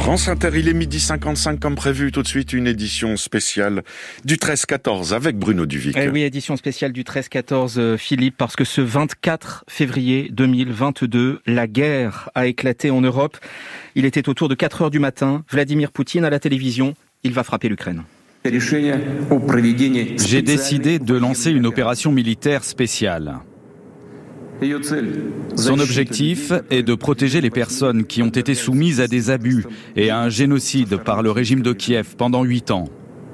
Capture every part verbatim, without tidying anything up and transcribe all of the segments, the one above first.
France Inter, il est midi cinquante-cinq comme prévu. Tout de suite, une édition spéciale du treize quatorze avec Bruno Duvic. Eh oui, édition spéciale du treize quatorze, Philippe, parce que ce vingt-quatre février deux mille vingt-deux, la guerre a éclaté en Europe. Il était autour de quatre heures du matin. Vladimir Poutine à la télévision, il va frapper l'Ukraine. J'ai décidé de lancer une opération militaire spéciale. Son objectif est de protéger les personnes qui ont été soumises à des abus et à un génocide par le régime de Kiev pendant huit ans.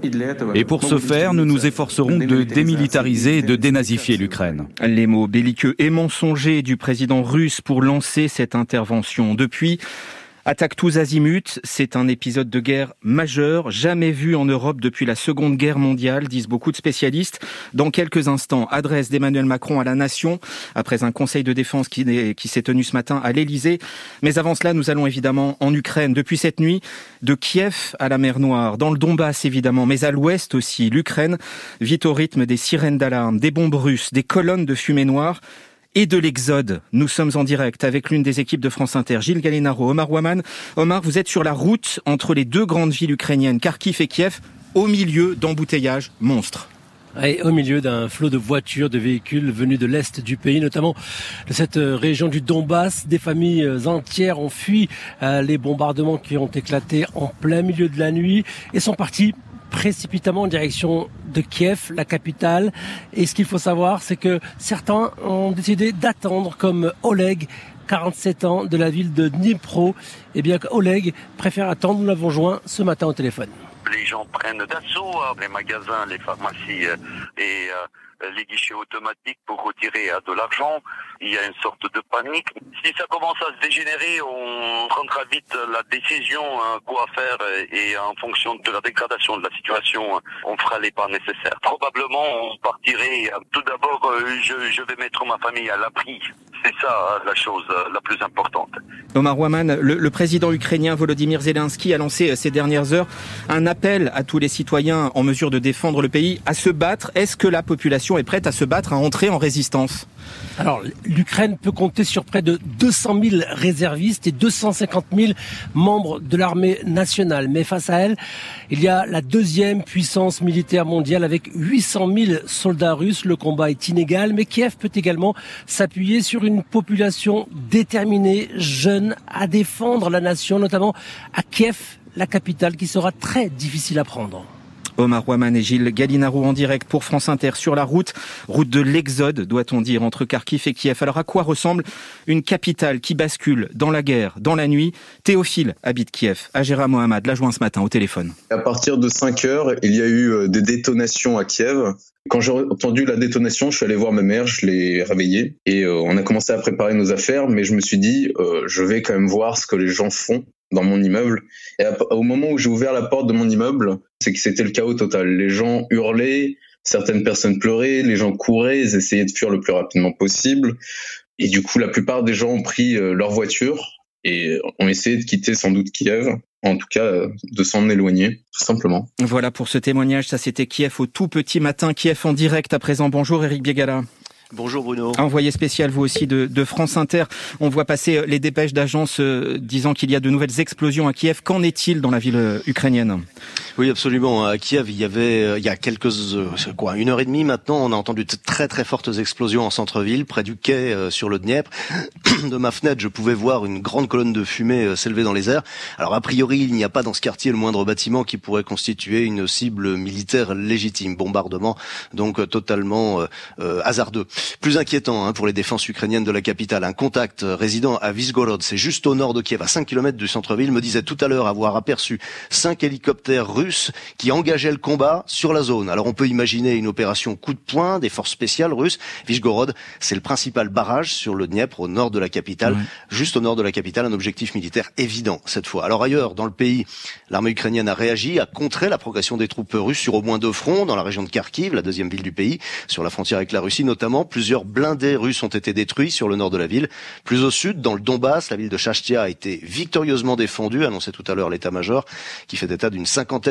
Et pour ce faire, nous nous efforcerons de démilitariser et de dénazifier l'Ukraine. Les mots belliqueux et mensongers du président russe pour lancer cette intervention. Depuis, attaque tous azimuts, c'est un épisode de guerre majeur, jamais vu en Europe depuis la Seconde Guerre mondiale, disent beaucoup de spécialistes. Dans quelques instants, adresse d'Emmanuel Macron à la nation, après un conseil de défense qui, qui s'est tenu ce matin à l'Élysée. Mais avant cela, nous allons évidemment en Ukraine. Depuis cette nuit, de Kiev à la mer Noire, dans le Donbass évidemment, mais à l'ouest aussi, l'Ukraine vit au rythme des sirènes d'alarme, des bombes russes, des colonnes de fumée noire, et de l'exode. Nous sommes en direct avec l'une des équipes de France Inter, Gilles Gallinaro, Omar Waman. Omar, vous êtes sur la route entre les deux grandes villes ukrainiennes, Kharkiv et Kiev, au milieu d'embouteillages monstres. Et au milieu d'un flot de voitures, de véhicules venus de l'est du pays, notamment de cette région du Donbass. Des familles entières ont fui les bombardements qui ont éclaté en plein milieu de la nuit et sont partis précipitamment en direction de Kiev, la capitale. Et ce qu'il faut savoir, c'est que certains ont décidé d'attendre, comme Oleg, quarante-sept ans, de la ville de Dnipro. Eh bien, Oleg préfère attendre. Nous l'avons joint ce matin au téléphone. Les gens prennent d'assaut les magasins, les pharmacies et les guichets automatiques pour retirer de l'argent. Il y a une sorte de panique. Si ça commence à se dégénérer, on prendra vite la décision quoi faire et en fonction de la dégradation de la situation, on fera les pas nécessaires. Probablement, on partirait. Tout d'abord, je, je vais mettre ma famille à l'abri. C'est ça la chose la plus importante. Omar Waman, le, le président ukrainien Volodymyr Zelensky a lancé ces dernières heures un appel à tous les citoyens en mesure de défendre le pays à se battre. Est-ce que la population est prête à se battre, à entrer en résistance ? Alors, l'Ukraine peut compter sur près de deux cent mille réservistes et deux cent cinquante mille membres de l'armée nationale. Mais face à elle, il y a la deuxième puissance militaire mondiale avec huit cent mille soldats russes. Le combat est inégal, mais Kiev peut également s'appuyer sur une population déterminée, jeune, à défendre la nation, notamment à Kiev, la capitale, qui sera très difficile à prendre. Omar Waman et Gilles Gallinaro en direct pour France Inter sur la route, route de l'exode, doit-on dire, entre Kharkiv et Kiev. Alors à quoi ressemble une capitale qui bascule dans la guerre, dans la nuit ? Théophile habite Kiev. Agera Mohamed l'a joint ce matin au téléphone. À partir de cinq heures, il y a eu des détonations à Kiev. Quand j'ai entendu la détonation, je suis allé voir ma mère, je l'ai réveillée et euh, on a commencé à préparer nos affaires, mais je me suis dit, euh, je vais quand même voir ce que les gens font dans mon immeuble. Et à, au moment où j'ai ouvert la porte de mon immeuble, c'est que c'était le chaos total. Les gens hurlaient, certaines personnes pleuraient, les gens couraient, ils essayaient de fuir le plus rapidement possible. Et du coup, la plupart des gens ont pris euh, leur voiture et ont essayé de quitter sans doute Kiev. En tout cas, de s'en éloigner, tout simplement. Voilà pour ce témoignage, ça c'était Kiev au tout petit matin. Kiev en direct à présent. Bonjour Eric Biegala. Bonjour Bruno. Envoyé spécial vous aussi de, de France Inter. On voit passer les dépêches d'agences euh, disant qu'il y a de nouvelles explosions à Kiev. Qu'en est-il dans la ville euh, ukrainienne ? Oui, absolument. À Kiev, il y avait, euh, il y a quelques, euh, quoi, une heure et demie maintenant, on a entendu de très très fortes explosions en centre-ville, près du quai euh, sur le Dniepr. De ma fenêtre, je pouvais voir une grande colonne de fumée euh, s'élever dans les airs. Alors a priori, il n'y a pas dans ce quartier le moindre bâtiment qui pourrait constituer une cible militaire légitime. Bombardement donc euh, totalement euh, euh, hasardeux. Plus inquiétant hein, pour les défenses ukrainiennes de la capitale. Un contact résident à Vyshgorod, c'est juste au nord de Kiev, à cinq kilomètres du centre-ville, me disait tout à l'heure avoir aperçu cinq hélicoptères russes qui engageaient le combat sur la zone. Alors on peut imaginer une opération coup de poing des forces spéciales russes. Vyshgorod, c'est le principal barrage sur le Dniepr au nord de la capitale. Ouais. Juste au nord de la capitale, un objectif militaire évident cette fois. Alors ailleurs, dans le pays, l'armée ukrainienne a réagi, a contré la progression des troupes russes sur au moins deux fronts, dans la région de Kharkiv, la deuxième ville du pays, sur la frontière avec la Russie notamment. Plusieurs blindés russes ont été détruits sur le nord de la ville. Plus au sud, dans le Donbass, la ville de Chachtia a été victorieusement défendue, annonçait tout à l'heure l'état-major, qui fait état d'une cinquantaine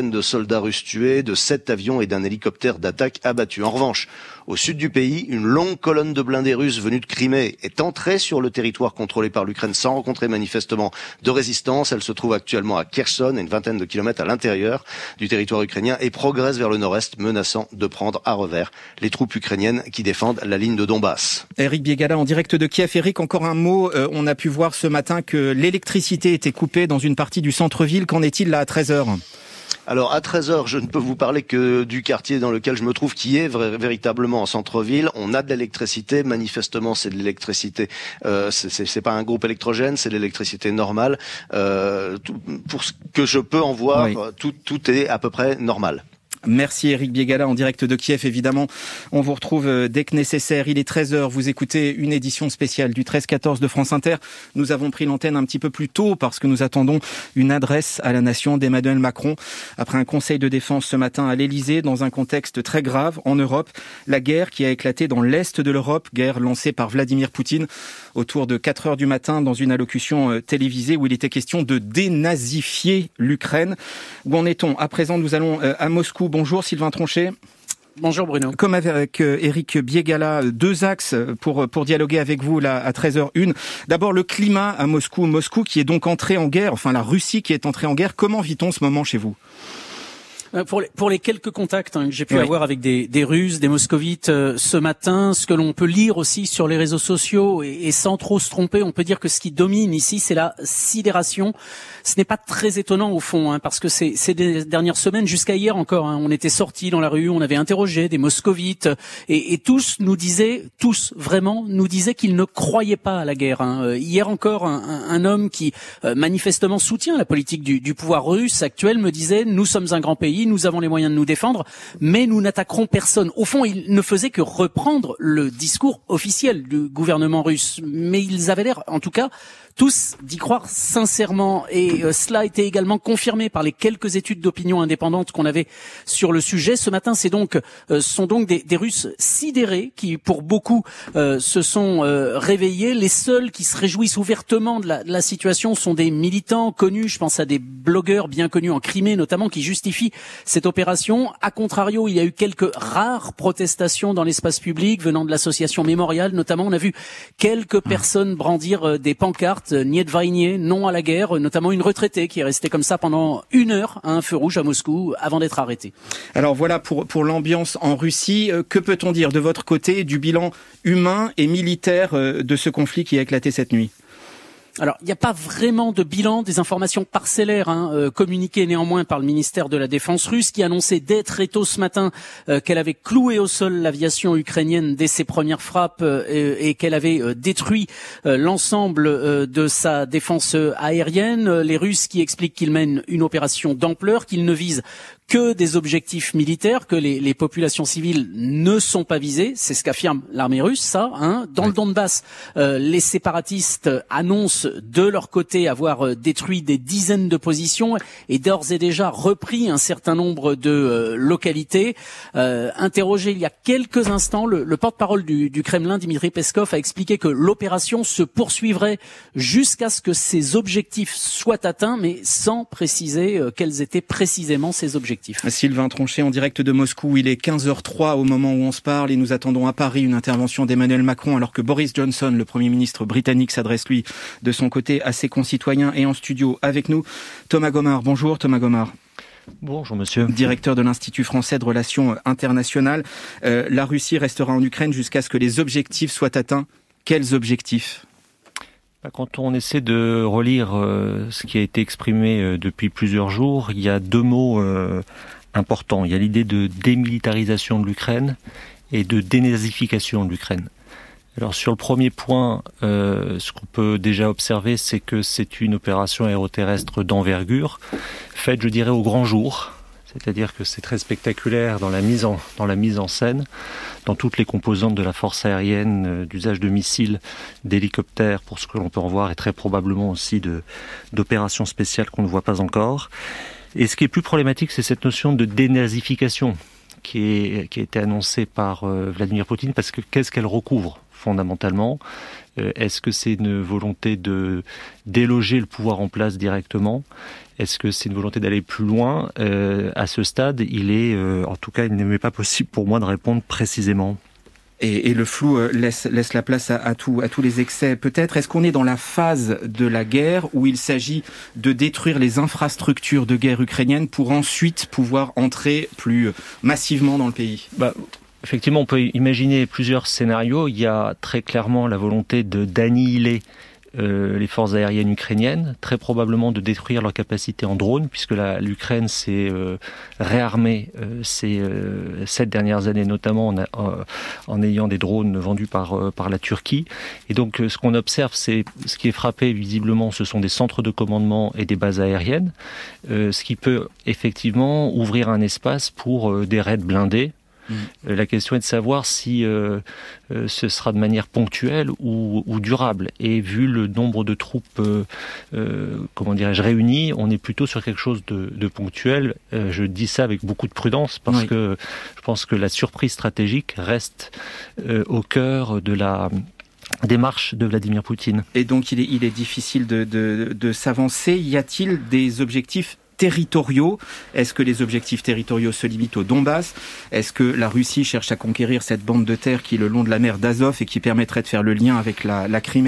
vingtaine de soldats russes tués, de sept avions et d'un hélicoptère d'attaque abattu. En revanche, au sud du pays, une longue colonne de blindés russes venus de Crimée est entrée sur le territoire contrôlé par l'Ukraine sans rencontrer manifestement de résistance. Elle se trouve actuellement à Kherson, à une vingtaine de kilomètres à l'intérieur du territoire ukrainien, et progresse vers le nord-est, menaçant de prendre à revers les troupes ukrainiennes qui défendent la ligne de Donbass. Éric Biégala en direct de Kiev. Éric, encore un mot. Euh, on a pu voir ce matin que l'électricité était coupée dans une partie du centre-ville. Qu'en est-il là à treize heures ? Alors à treize heures, je ne peux vous parler que du quartier dans lequel je me trouve, qui est vra- véritablement en centre-ville. On a de l'électricité, manifestement c'est de l'électricité, euh, c'est, c'est, c'est pas un groupe électrogène, c'est de l'électricité normale. Euh, tout, pour ce que je peux en voir, oui. tout, tout est à peu près normal. Merci Éric Biégala en direct de Kiev. Évidemment, on vous retrouve dès que nécessaire. Il est treize heures, vous écoutez une édition spéciale du treize quatorze de France Inter. Nous avons pris l'antenne un petit peu plus tôt parce que nous attendons une adresse à la nation d'Emmanuel Macron après un conseil de défense ce matin à l'Elysée dans un contexte très grave en Europe. La guerre qui a éclaté dans l'est de l'Europe, guerre lancée par Vladimir Poutine autour de quatre heures du matin dans une allocution télévisée où il était question de dénazifier l'Ukraine. Où en est-on ? À présent, nous allons à Moscou. Bonjour Sylvain Tronchet. Bonjour Bruno. Comme avec Éric Biégala, deux axes pour pour dialoguer avec vous là à treize heures une. D'abord le climat à Moscou, Moscou qui est donc entré en guerre, enfin la Russie qui est entrée en guerre. Comment vit-on ce moment chez vous ? Pour les, pour les quelques contacts hein, que j'ai pu oui. avoir avec des, des Russes, des Moscovites euh, ce matin, ce que l'on peut lire aussi sur les réseaux sociaux et, et sans trop se tromper, on peut dire que ce qui domine ici, c'est la sidération. Ce n'est pas très étonnant au fond, hein, parce que c'est, ces dernières semaines, jusqu'à hier encore, hein, on était sortis dans la rue, on avait interrogé des Moscovites et, et tous nous disaient, tous vraiment nous disaient qu'ils ne croyaient pas à la guerre. Hein. Hier encore, un, un, un homme qui euh, manifestement soutient la politique du, du pouvoir russe actuel me disait « Nous sommes un grand pays, nous avons les moyens de nous défendre, mais nous n'attaquerons personne. » Au fond, il ne faisait que reprendre le discours officiel du gouvernement russe. Mais ils avaient l'air, en tout cas, tous d'y croire sincèrement. Et euh, cela était également confirmé par les quelques études d'opinion indépendantes qu'on avait sur le sujet. Ce matin, c'est donc, euh, sont donc des, des Russes sidérés qui, pour beaucoup, euh, se sont euh, réveillés. Les seuls qui se réjouissent ouvertement de la, de la situation sont des militants connus. Je pense à des blogueurs bien connus en Crimée, notamment, qui justifient cette opération. A contrario, il y a eu quelques rares protestations dans l'espace public venant de l'association Mémorial. Notamment, on a vu quelques personnes brandir euh, des pancartes. Niet vojnie, non à la guerre, notamment une retraitée qui est restée comme ça pendant une heure à un feu rouge à Moscou avant d'être arrêtée. Alors voilà pour, pour l'ambiance en Russie. Que peut-on dire de votre côté du bilan humain et militaire de ce conflit qui a éclaté cette nuit ? Alors, il n'y a pas vraiment de bilan, des informations parcellaires hein, euh, communiquées néanmoins par le ministère de la Défense russe qui annonçait dès très tôt ce matin euh, qu'elle avait cloué au sol l'aviation ukrainienne dès ses premières frappes euh, et, et qu'elle avait euh, détruit euh, l'ensemble euh, de sa défense aérienne. Les Russes qui expliquent qu'ils mènent une opération d'ampleur, qu'ils ne visent que des objectifs militaires, que les, les populations civiles ne sont pas visées. C'est ce qu'affirme l'armée russe, ça. Hein. Dans le Donbass, euh, les séparatistes annoncent de leur côté avoir euh, détruit des dizaines de positions et d'ores et déjà repris un certain nombre de euh, localités. Euh, interrogé il y a quelques instants, le, le porte-parole du, du Kremlin, Dmitri Peskov, a expliqué que l'opération se poursuivrait jusqu'à ce que ces objectifs soient atteints, mais sans préciser euh, quels étaient précisément ces objectifs. Sylvain Tronchet en direct de Moscou, il est quinze heures trois au moment où on se parle et nous attendons à Paris une intervention d'Emmanuel Macron alors que Boris Johnson, le Premier ministre britannique, s'adresse lui de son côté à ses concitoyens. Et en studio avec nous, Thomas Gomard. Bonjour Thomas Gomard. Bonjour monsieur. Directeur de l'Institut français de relations internationales. Euh, la Russie restera en Ukraine jusqu'à ce que les objectifs soient atteints. Quels objectifs ? Quand on essaie de relire euh, ce qui a été exprimé euh, depuis plusieurs jours, il y a deux mots euh, importants. Il y a l'idée de démilitarisation de l'Ukraine et de dénazification de l'Ukraine. Alors sur le premier point, euh, ce qu'on peut déjà observer, c'est que c'est une opération aéroterrestre d'envergure, faite, je dirais, au grand jour. C'est-à-dire que c'est très spectaculaire dans la mise en, dans la mise en scène, dans toutes les composantes de la force aérienne, euh, d'usage de missiles, d'hélicoptères, pour ce que l'on peut en voir, et très probablement aussi de, d'opérations spéciales qu'on ne voit pas encore. Et ce qui est plus problématique, c'est cette notion de dénazification qui, est, qui a été annoncée par euh, Vladimir Poutine, parce que qu'est-ce qu'elle recouvre ? fondamentalement. Euh, est-ce que c'est une volonté de déloger le pouvoir en place directement ? Est-ce que c'est une volonté d'aller plus loin ? euh, À ce stade, il est, euh, en tout cas, il n'est pas possible pour moi de répondre précisément. Et, et le flou laisse, laisse la place à, à, tout, à tous les excès. Peut-être, est-ce qu'on est dans la phase de la guerre où il s'agit de détruire les infrastructures de guerre ukrainiennes pour ensuite pouvoir entrer plus massivement dans le pays ? Bah, effectivement, on peut imaginer plusieurs scénarios. Il y a très clairement la volonté de d'annihiler Euh, les forces aériennes ukrainiennes, très probablement de détruire leur capacité en drone, puisque la, l'Ukraine s'est euh, réarmée euh, ces euh, sept dernières années, notamment en, euh, en ayant des drones vendus par, euh, par la Turquie. Et donc euh, ce qu'on observe, c'est ce qui est frappé visiblement, ce sont des centres de commandement et des bases aériennes, euh, ce qui peut effectivement ouvrir un espace pour euh, des raids blindés. Mmh. La question est de savoir si euh, euh, ce sera de manière ponctuelle ou, ou durable. Et vu le nombre de troupes, euh, euh, comment dirais-je, réunies, on est plutôt sur quelque chose de, de ponctuel. Euh, je dis ça avec beaucoup de prudence parce oui. que je pense que la surprise stratégique reste euh, au cœur de la démarche de Vladimir Poutine. Et donc il est, il est difficile de, de, de s'avancer. Y a-t-il des objectifs territoriaux ? Est-ce que les objectifs territoriaux se limitent au Donbass ? Est-ce que la Russie cherche à conquérir cette bande de terre qui est le long de la mer d'Azov et qui permettrait de faire le lien avec la, la Crimée ?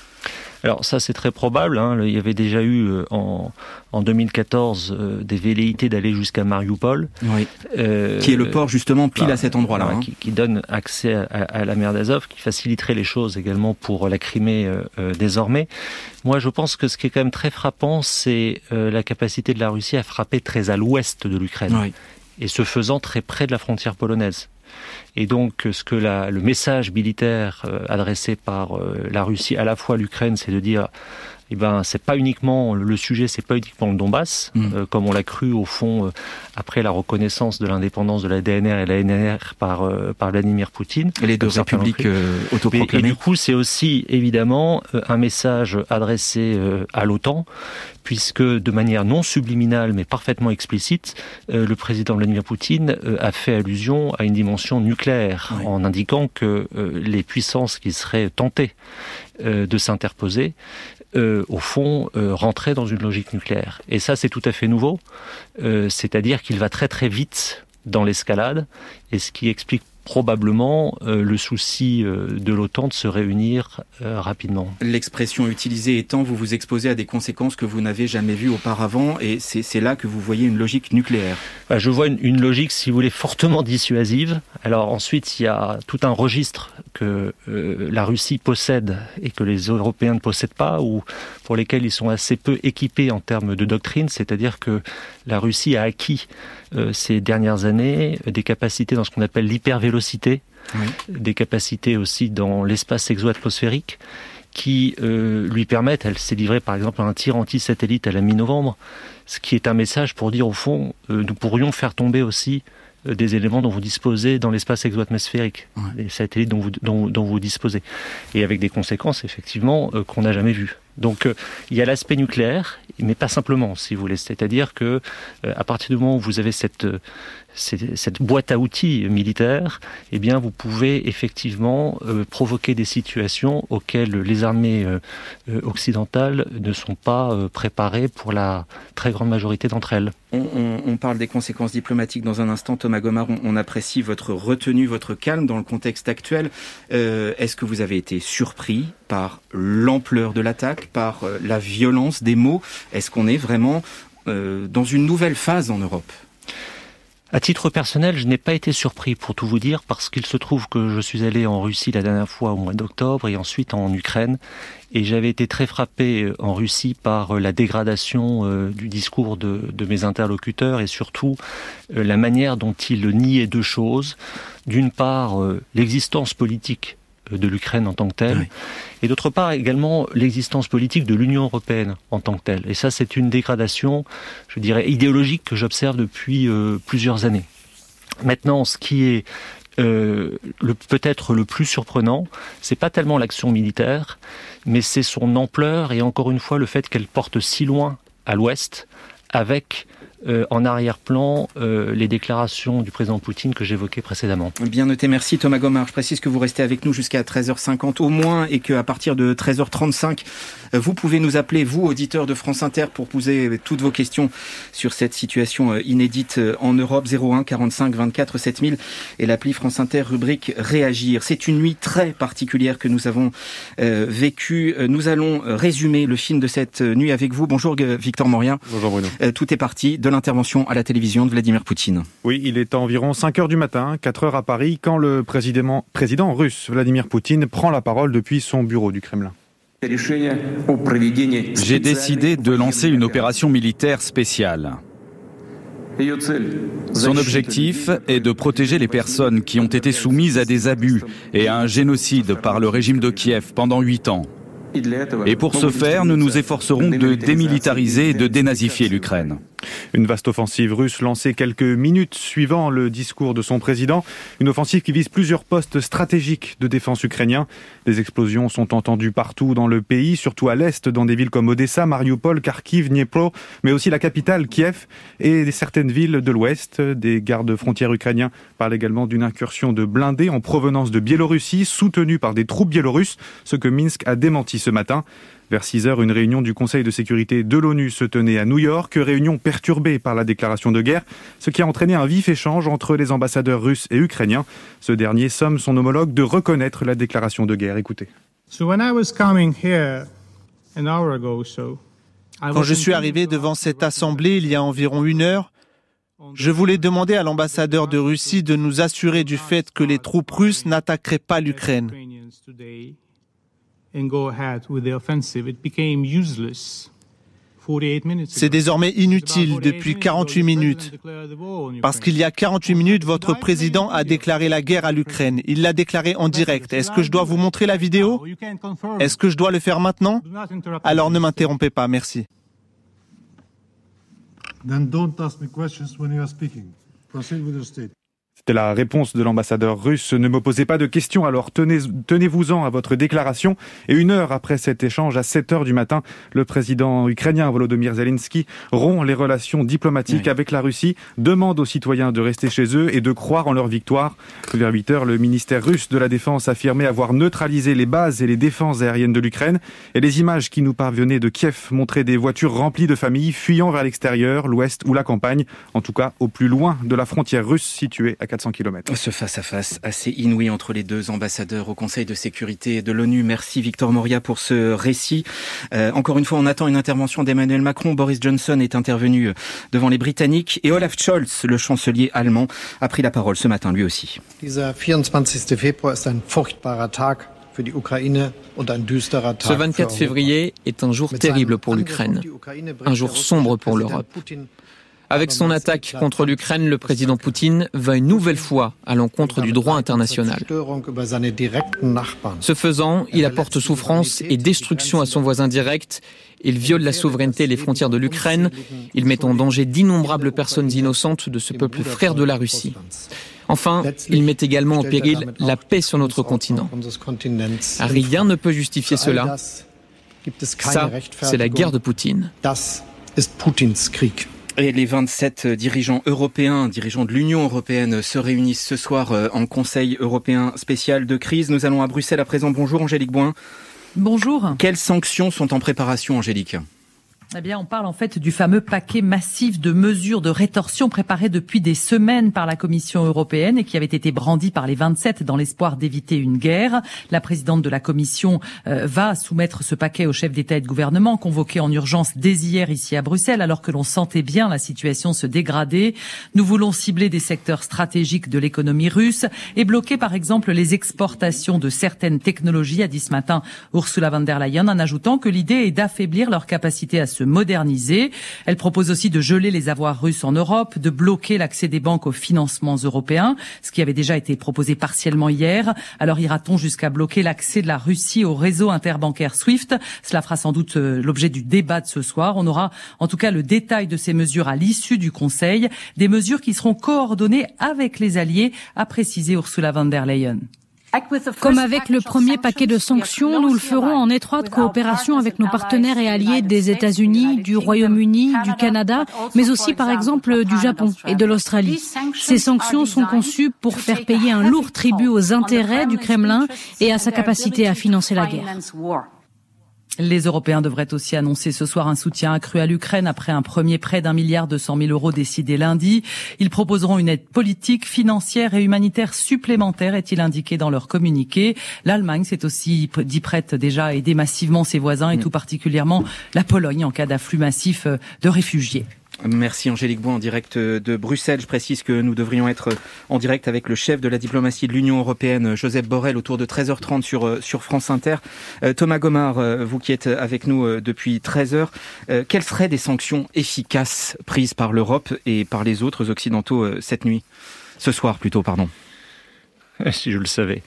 Alors ça c'est très probable, hein. Il y avait déjà eu en, en deux mille quatorze euh, des velléités d'aller jusqu'à Mariupol. Oui. Euh, qui est le port justement pile bah, à cet endroit-là. Voilà, hein. qui, qui donne accès à, à la mer d'Azov, qui faciliterait les choses également pour la Crimée euh, euh, désormais. Moi je pense que ce qui est quand même très frappant, c'est euh, la capacité de la Russie à frapper très à l'ouest de l'Ukraine. Oui. Et ce faisant très près de la frontière polonaise. Et donc, ce que la, le message militaire euh, adressé par euh, la Russie à la fois à l'Ukraine, c'est de dire, eh ben, c'est pas uniquement le sujet, c'est pas uniquement le Donbass, mmh. euh, comme on l'a cru au fond euh, après la reconnaissance de l'indépendance de la D N R et la N N R par euh, par Vladimir Poutine. Et les deux républiques euh, autoproclamées. Et, et du coup, c'est aussi évidemment euh, un message adressé euh, à l'OTAN, puisque de manière non subliminale mais parfaitement explicite, euh, le président Vladimir Poutine euh, a fait allusion à une dimension nucléaire, oui. en indiquant que euh, les puissances qui seraient tentées euh, de s'interposer, euh, au fond, euh, rentraient dans une logique nucléaire. Et ça, c'est tout à fait nouveau, euh, c'est-à-dire qu'il va très très vite dans l'escalade, et ce qui explique probablement euh, le souci euh, de l'OTAN de se réunir euh, rapidement. L'expression utilisée étant, vous vous exposez à des conséquences que vous n'avez jamais vues auparavant, et c'est, c'est là que vous voyez une logique nucléaire. Bah, je vois une, une logique, si vous voulez, fortement dissuasive. Alors ensuite, il y a tout un registre que euh, la Russie possède et que les Européens ne possèdent pas, ou pour lesquels ils sont assez peu équipés en termes de doctrine, c'est-à-dire que la Russie a acquis euh, ces dernières années des capacités dans ce qu'on appelle l'hypervélocité, oui. des capacités aussi dans l'espace exo-atmosphérique qui euh, lui permettent, elle s'est livrée par exemple à un tir anti-satellite à la mi-novembre, ce qui est un message pour dire au fond, euh, nous pourrions faire tomber aussi euh, des éléments dont vous disposez dans l'espace exo-atmosphérique, ouais. les satellites dont vous, dont, dont vous disposez, et avec des conséquences effectivement euh, qu'on n'a jamais vues. Donc euh, il y a l'aspect nucléaire, mais pas simplement, si vous voulez. C'est-à-dire que euh, à partir du moment où vous avez cette, euh, cette, cette boîte à outils militaire, eh bien vous pouvez effectivement euh, provoquer des situations auxquelles les armées euh, euh, occidentales ne sont pas euh, préparées pour la très grande majorité d'entre elles. On, on, on parle des conséquences diplomatiques dans un instant, Thomas Gomard. On, on apprécie votre retenue, votre calme dans le contexte actuel. Euh, est-ce que vous avez été surpris par l'ampleur de l'attaque, par euh, la violence des mots ? Est-ce qu'on est vraiment euh, dans une nouvelle phase en Europe ? À titre personnel, je n'ai pas été surpris, pour tout vous dire, parce qu'il se trouve que je suis allé en Russie la dernière fois au mois d'octobre et ensuite en Ukraine. Et j'avais été très frappé en Russie par la dégradation euh, du discours de, de mes interlocuteurs et surtout euh, la manière dont ils niaient deux choses. D'une part, euh, l'existence politique de l'Ukraine en tant que telle, oui. et d'autre part également l'existence politique de l'Union européenne en tant que telle. Et ça, c'est une dégradation, je dirais, idéologique que j'observe depuis euh, plusieurs années. Maintenant, ce qui est euh, le, peut-être le plus surprenant, c'est pas tellement l'action militaire, mais c'est son ampleur et encore une fois le fait qu'elle porte si loin à l'ouest, avec euh, en arrière-plan euh, les déclarations du président Poutine que j'évoquais précédemment. Bien noté, merci Thomas Gomard. Je précise que vous restez avec nous jusqu'à treize heures cinquante au moins et qu'à partir de treize heures trente-cinq, vous pouvez nous appeler, vous, auditeurs de France Inter, pour poser toutes vos questions sur cette situation inédite en Europe. zéro un quarante-cinq vingt-quatre sept mille et l'appli France Inter, rubrique Réagir. C'est une nuit très particulière que nous avons euh, vécue. Nous allons résumer le film de cette nuit avec vous. Bonjour Victor Moria. Bonjour Bruno. Euh, tout est parti de l'intervention à la télévision de Vladimir Poutine. Oui, il est environ cinq heures du matin, quatre heures à Paris, quand le président, président russe Vladimir Poutine prend la parole depuis son bureau du Kremlin. J'ai décidé de lancer une opération militaire spéciale. Son objectif est de protéger les personnes qui ont été soumises à des abus et à un génocide par le régime de Kiev pendant huit ans. Et pour ce faire, nous nous efforcerons de démilitariser et de dénazifier l'Ukraine. Une vaste offensive russe lancée quelques minutes suivant le discours de son président. Une offensive qui vise plusieurs postes stratégiques de défense ukrainiens. Des explosions sont entendues partout dans le pays, surtout à l'est, dans des villes comme Odessa, Mariupol, Kharkiv, Dniepro, mais aussi la capitale, Kiev, et certaines villes de l'ouest. Des gardes frontières ukrainiens parlent également d'une incursion de blindés en provenance de Biélorussie, soutenue par des troupes biélorusses, ce que Minsk a démenti ce matin. Vers six heures, une réunion du Conseil de sécurité de l'ONU se tenait à New York, réunion perturbée par la déclaration de guerre, ce qui a entraîné un vif échange entre les ambassadeurs russes et ukrainiens. Ce dernier somme son homologue de reconnaître la déclaration de guerre. Écoutez. Quand je suis arrivé devant cette assemblée il y a environ une heure, je voulais demander à l'ambassadeur de Russie de nous assurer du fait que les troupes russes n'attaqueraient pas l'Ukraine. C'est désormais inutile depuis quarante-huit minutes. Parce qu'il y a quarante-huit minutes, votre président a déclaré la guerre à l'Ukraine. Il l'a déclaré en direct. Est-ce que je dois vous montrer la vidéo? Est-ce que je dois le faire maintenant? Alors ne m'interrompez pas, merci. Then don't ask me questions when you are speaking. Proceed with your statement. C'était la réponse de l'ambassadeur russe. Ne me posez pas de questions, alors tenez, tenez-vous-en à votre déclaration. Et une heure après cet échange, à sept heures du matin, le président ukrainien Volodymyr Zelensky rompt les relations diplomatiques oui. avec la Russie, demande aux citoyens de rester chez eux et de croire en leur victoire. Vers huit heures, le ministère russe de la Défense affirmait avoir neutralisé les bases et les défenses aériennes de l'Ukraine. Et les images qui nous parvenaient de Kiev montraient des voitures remplies de familles fuyant vers l'extérieur, l'ouest ou la campagne, en tout cas au plus loin de la frontière russe située à quatre cents kilomètres. Ce face-à-face assez inouï entre les deux ambassadeurs au Conseil de sécurité de l'ONU. Merci Victor Moria pour ce récit. Euh, encore une fois, on attend une intervention d'Emmanuel Macron. Boris Johnson est intervenu devant les Britanniques et Olaf Scholz, le chancelier allemand, a pris la parole ce matin lui aussi. Ce vingt-quatre février est un jour terrible pour l'Ukraine, un jour sombre pour l'Europe. Avec son attaque contre l'Ukraine, le président Poutine va une nouvelle fois à l'encontre du droit international. Ce faisant, il apporte souffrance et destruction à son voisin direct. Il viole la souveraineté et les frontières de l'Ukraine. Il met en danger d'innombrables personnes innocentes de ce peuple frère de la Russie. Enfin, il met également en péril la paix sur notre continent. Rien ne peut justifier cela. Ça, c'est la guerre de Poutine. Et les vingt-sept dirigeants européens, dirigeants de l'Union européenne, se réunissent ce soir en Conseil européen spécial de crise. Nous allons à Bruxelles à présent. Bonjour Angélique Boin. Bonjour. Quelles sanctions sont en préparation, Angélique ? Eh bien, on parle en fait du fameux paquet massif de mesures de rétorsion préparé depuis des semaines par la Commission européenne et qui avait été brandi par les vingt-sept dans l'espoir d'éviter une guerre. La présidente de la Commission euh, va soumettre ce paquet aux chefs d'État et de gouvernement convoqués en urgence dès hier ici à Bruxelles alors que l'on sentait bien la situation se dégrader. Nous voulons cibler des secteurs stratégiques de l'économie russe et bloquer par exemple les exportations de certaines technologies, a dit ce matin Ursula von der Leyen, en ajoutant que l'idée est d'affaiblir leur capacité à se moderniser. Elle propose aussi de geler les avoirs russes en Europe, de bloquer l'accès des banques aux financements européens, ce qui avait déjà été proposé partiellement hier. Alors ira-t-on jusqu'à bloquer l'accès de la Russie au réseau interbancaire SWIFT? Cela fera sans doute l'objet du débat de ce soir. On aura en tout cas le détail de ces mesures à l'issue du Conseil, des mesures qui seront coordonnées avec les alliés, a précisé Ursula von der Leyen. Comme avec le premier paquet de sanctions, nous le ferons en étroite coopération avec nos partenaires et alliés des États-Unis, du Royaume-Uni, du Canada, mais aussi par exemple du Japon et de l'Australie. Ces sanctions sont conçues pour faire payer un lourd tribut aux intérêts du Kremlin et à sa capacité à financer la guerre. Les Européens devraient aussi annoncer ce soir un soutien accru à l'Ukraine après un premier prêt d'un milliard deux cent mille euros décidé lundi. Ils proposeront une aide politique, financière et humanitaire supplémentaire, est-il indiqué dans leur communiqué. L'Allemagne s'est aussi dit prête déjà à aider massivement ses voisins et tout particulièrement la Pologne en cas d'afflux massif de réfugiés. Merci Angélique Bois en direct de Bruxelles. Je précise que nous devrions être en direct avec le chef de la diplomatie de l'Union européenne, Joseph Borrell, autour de treize heures trente sur, sur France Inter. Euh, Thomas Gomard, euh, vous qui êtes avec nous euh, depuis treize heures, euh, quelles seraient des sanctions efficaces prises par l'Europe et par les autres occidentaux euh, cette nuit ? Ce soir plutôt, pardon. Si je le savais.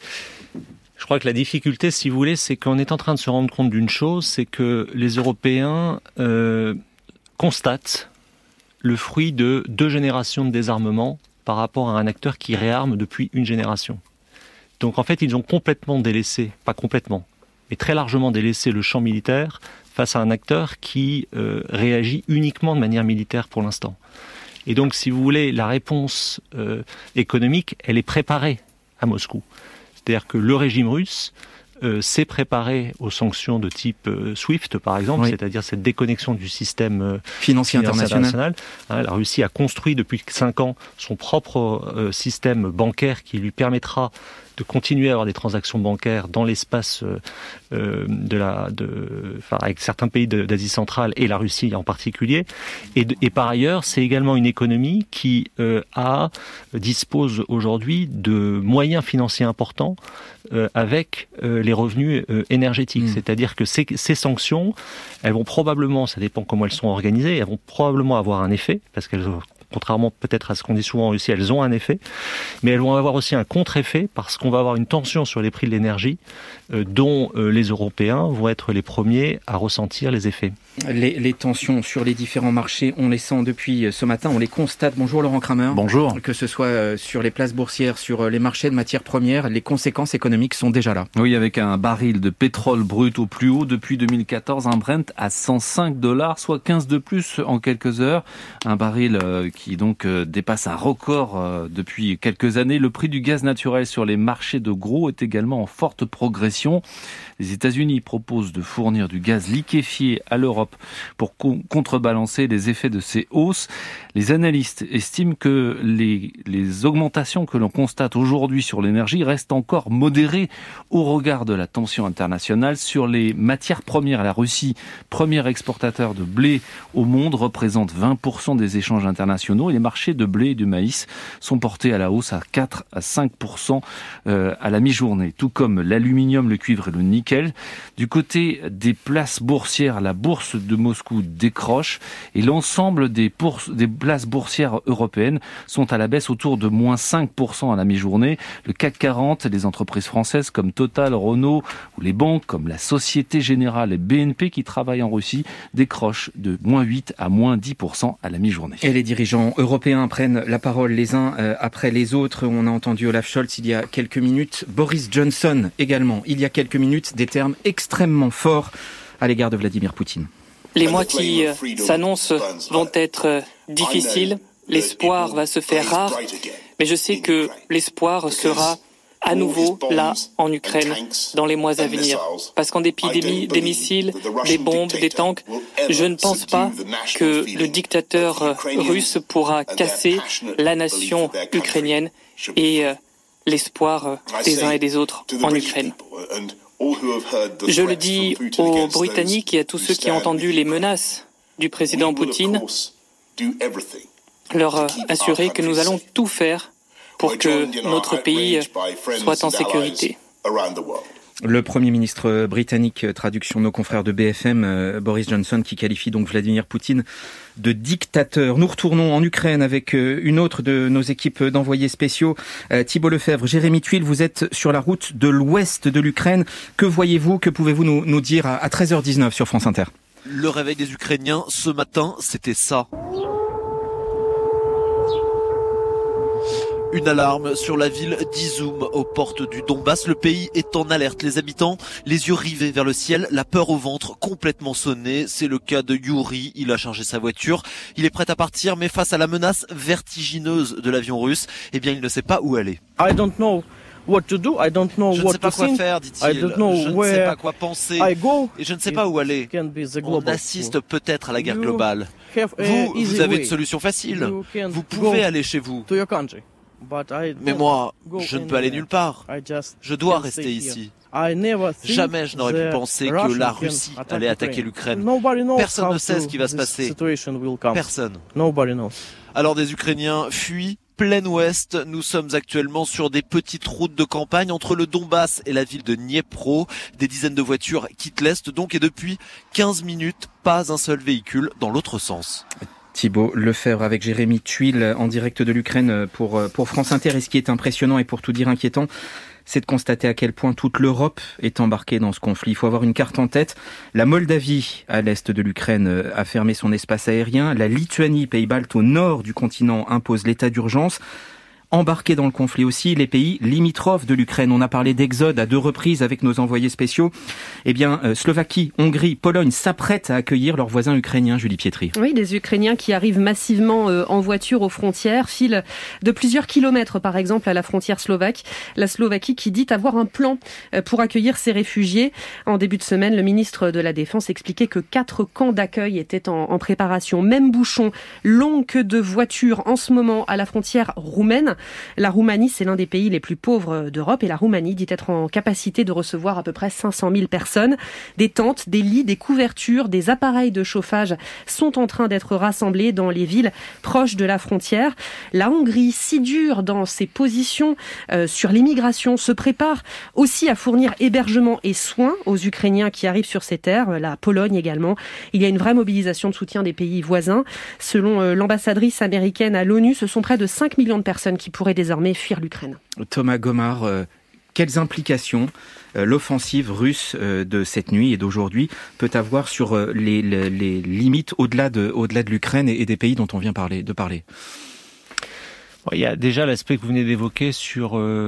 Je crois que la difficulté, si vous voulez, c'est qu'on est en train de se rendre compte d'une chose, c'est que les Européens euh, constatent le fruit de deux générations de désarmement par rapport à un acteur qui réarme depuis une génération. Donc en fait, ils ont complètement délaissé, pas complètement, mais très largement délaissé le champ militaire face à un acteur qui euh, réagit uniquement de manière militaire pour l'instant. Et donc, si vous voulez, la réponse euh, économique, elle est préparée à Moscou. C'est-à-dire que le régime russe Euh, s'est préparé aux sanctions de type euh, SWIFT, par exemple, oui. C'est-à-dire cette déconnexion du système euh, financier international. international. Hein, la Russie a construit depuis cinq ans son propre euh, système bancaire qui lui permettra de continuer à avoir des transactions bancaires dans l'espace euh, euh, de la, de, enfin, avec certains pays de, d'Asie centrale et la Russie en particulier. Et, de, et par ailleurs, c'est également une économie qui euh, a dispose aujourd'hui de moyens financiers importants euh, avec euh, les revenus euh, énergétiques. Mmh. C'est-à-dire que ces, ces sanctions, elles vont probablement, ça dépend comment elles sont organisées, elles vont probablement avoir un effet parce qu'elles contrairement peut-être à ce qu'on dit souvent en Russie, elles ont un effet, mais elles vont avoir aussi un contre-effet parce qu'on va avoir une tension sur les prix de l'énergie euh, dont euh, les Européens vont être les premiers à ressentir les effets. Les, les tensions sur les différents marchés, on les sent depuis ce matin, on les constate. Bonjour Laurent Kramer. Bonjour. Que ce soit sur les places boursières, sur les marchés de matières premières, les conséquences économiques sont déjà là. Oui, avec un baril de pétrole brut au plus haut depuis deux mille quatorze, un Brent à cent cinq dollars, soit quinze de plus en quelques heures. Un baril euh, qui donc euh, dépasse un record euh, depuis quelques années. Le prix du gaz naturel sur les marchés de gros est également en forte progression. Les États-Unis proposent de fournir du gaz liquéfié à l'Europe pour co- contrebalancer les effets de ces hausses. Les analystes estiment que les, les augmentations que l'on constate aujourd'hui sur l'énergie restent encore modérées au regard de la tension internationale sur les matières premières. La Russie, premier exportateur de blé au monde, représente vingt pour cent des échanges internationaux et les marchés de blé et du maïs sont portés à la hausse à quatre à cinq pour cent euh, à la mi-journée, tout comme l'aluminium, le cuivre et le nickel. Du côté des places boursières, la bourse de Moscou décroche et l'ensemble des, bourses, des places boursières européennes sont à la baisse autour de moins cinq pour cent à la mi-journée. Le C A C quarante, les entreprises françaises comme Total, Renault ou les banques comme la Société Générale et B N P qui travaillent en Russie décrochent de moins huit à moins dix pour cent à la mi-journée. Et les dirigeants européens prennent la parole les uns après les autres. On a entendu Olaf Scholz il y a quelques minutes, Boris Johnson également il y a quelques minutes, des termes extrêmement forts à l'égard de Vladimir Poutine. Les mois qui s'annoncent vont être difficiles, l'espoir va se faire rare, mais je sais que l'espoir sera à nouveau là en Ukraine dans les mois à venir. Parce qu'en dépit des, des missiles, des bombes, des tanks, je ne pense pas que le dictateur russe pourra casser la nation ukrainienne et l'espoir des uns et des autres en Ukraine. Je le dis aux Britanniques et à tous ceux qui ont entendu les menaces du président Poutine, leur assurer que nous allons tout faire pour que notre pays soit en sécurité. Le Premier ministre britannique, traduction nos confrères de B F M, Boris Johnson, qui qualifie donc Vladimir Poutine de dictateur. Nous retournons en Ukraine avec une autre de nos équipes d'envoyés spéciaux, Thibault Lefebvre. Jérémy Tuile, vous êtes sur la route de l'ouest de l'Ukraine. Que voyez-vous, que pouvez-vous nous, nous dire à treize heures dix-neuf sur France Inter ? Le réveil des Ukrainiens ce matin, c'était ça. Une alarme sur la ville d'Izoum, aux portes du Donbass. Le pays est en alerte. Les habitants, les yeux rivés vers le ciel, la peur au ventre, complètement sonnés. C'est le cas de Yuri. Il a chargé sa voiture. Il est prêt à partir, mais face à la menace vertigineuse de l'avion russe, eh bien, il ne sait pas où aller. I don't know what to do. I don't know je what ne sais pas to quoi think. faire, dit-il. I don't know je ne sais pas quoi penser. I go. Et je ne sais pas où aller. On assiste peut-être à la guerre globale. Vous, vous avez une solution facile. Vous pouvez aller chez vous. Mais moi, je ne peux aller nulle part. Je dois rester ici. Jamais je n'aurais pu penser que la Russie allait attaquer l'Ukraine. Personne ne sait ce qui va se passer. Personne. Alors des Ukrainiens fuient plein ouest. Nous sommes actuellement sur des petites routes de campagne entre le Donbass et la ville de Dniepro. Des dizaines de voitures quittent l'est donc, et depuis quinze minutes, pas un seul véhicule dans l'autre sens. Thibault Lefebvre avec Jérémy Tuile en direct de l'Ukraine pour, pour France Inter. Et ce qui est impressionnant et pour tout dire inquiétant, c'est de constater à quel point toute l'Europe est embarquée dans ce conflit. Il faut avoir une carte en tête. La Moldavie, à l'est de l'Ukraine, a fermé son espace aérien. La Lituanie, pays baltes, au nord du continent, impose l'état d'urgence. Embarqués dans le conflit aussi, les pays limitrophes de l'Ukraine. On a parlé d'exode à deux reprises avec nos envoyés spéciaux. Eh bien, euh, Slovaquie, Hongrie, Pologne s'apprêtent à accueillir leurs voisins ukrainiens, Julie Pietri. Oui, des Ukrainiens qui arrivent massivement euh, en voiture aux frontières, filent de plusieurs kilomètres, par exemple, à la frontière slovaque. La Slovaquie qui dit avoir un plan euh, pour accueillir ces réfugiés. En début de semaine, le ministre de la Défense expliquait que quatre camps d'accueil étaient en, en préparation. Même bouchon, longue queue de voitures en ce moment à la frontière roumaine. La Roumanie, c'est l'un des pays les plus pauvres d'Europe et la Roumanie dit être en capacité de recevoir à peu près cinq cent mille personnes. Des tentes, des lits, des couvertures, des appareils de chauffage sont en train d'être rassemblés dans les villes proches de la frontière. La Hongrie, si dure dans ses positions euh, sur l'immigration, se prépare aussi à fournir hébergement et soins aux Ukrainiens qui arrivent sur ces terres. La Pologne également. Il y a une vraie mobilisation de soutien des pays voisins. Selon euh, l'ambassadrice américaine à l'ONU, ce sont près de cinq millions de personnes qui pourraient désormais fuir l'Ukraine. Thomas Gomard, euh, quelles implications euh, l'offensive russe euh, de cette nuit et d'aujourd'hui peut avoir sur euh, les, les, les limites au-delà de, au-delà de l'Ukraine et, et des pays dont on vient parler, de parler? Bon, il y a déjà l'aspect que vous venez d'évoquer sur euh,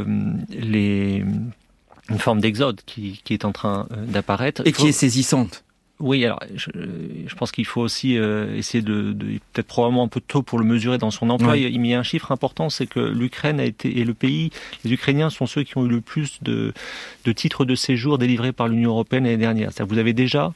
les, une forme d'exode qui, qui est en train d'apparaître. Et qui est saisissante. Oui, alors je, je pense qu'il faut aussi euh, essayer de, de peut-être probablement un peu tôt pour le mesurer dans son emploi. Oui. Il y a un chiffre important, c'est que l'Ukraine a été et le pays, les Ukrainiens sont ceux qui ont eu le plus de, de titres de séjour délivrés par l'Union européenne l'année dernière. C'est-à-dire que vous avez déjà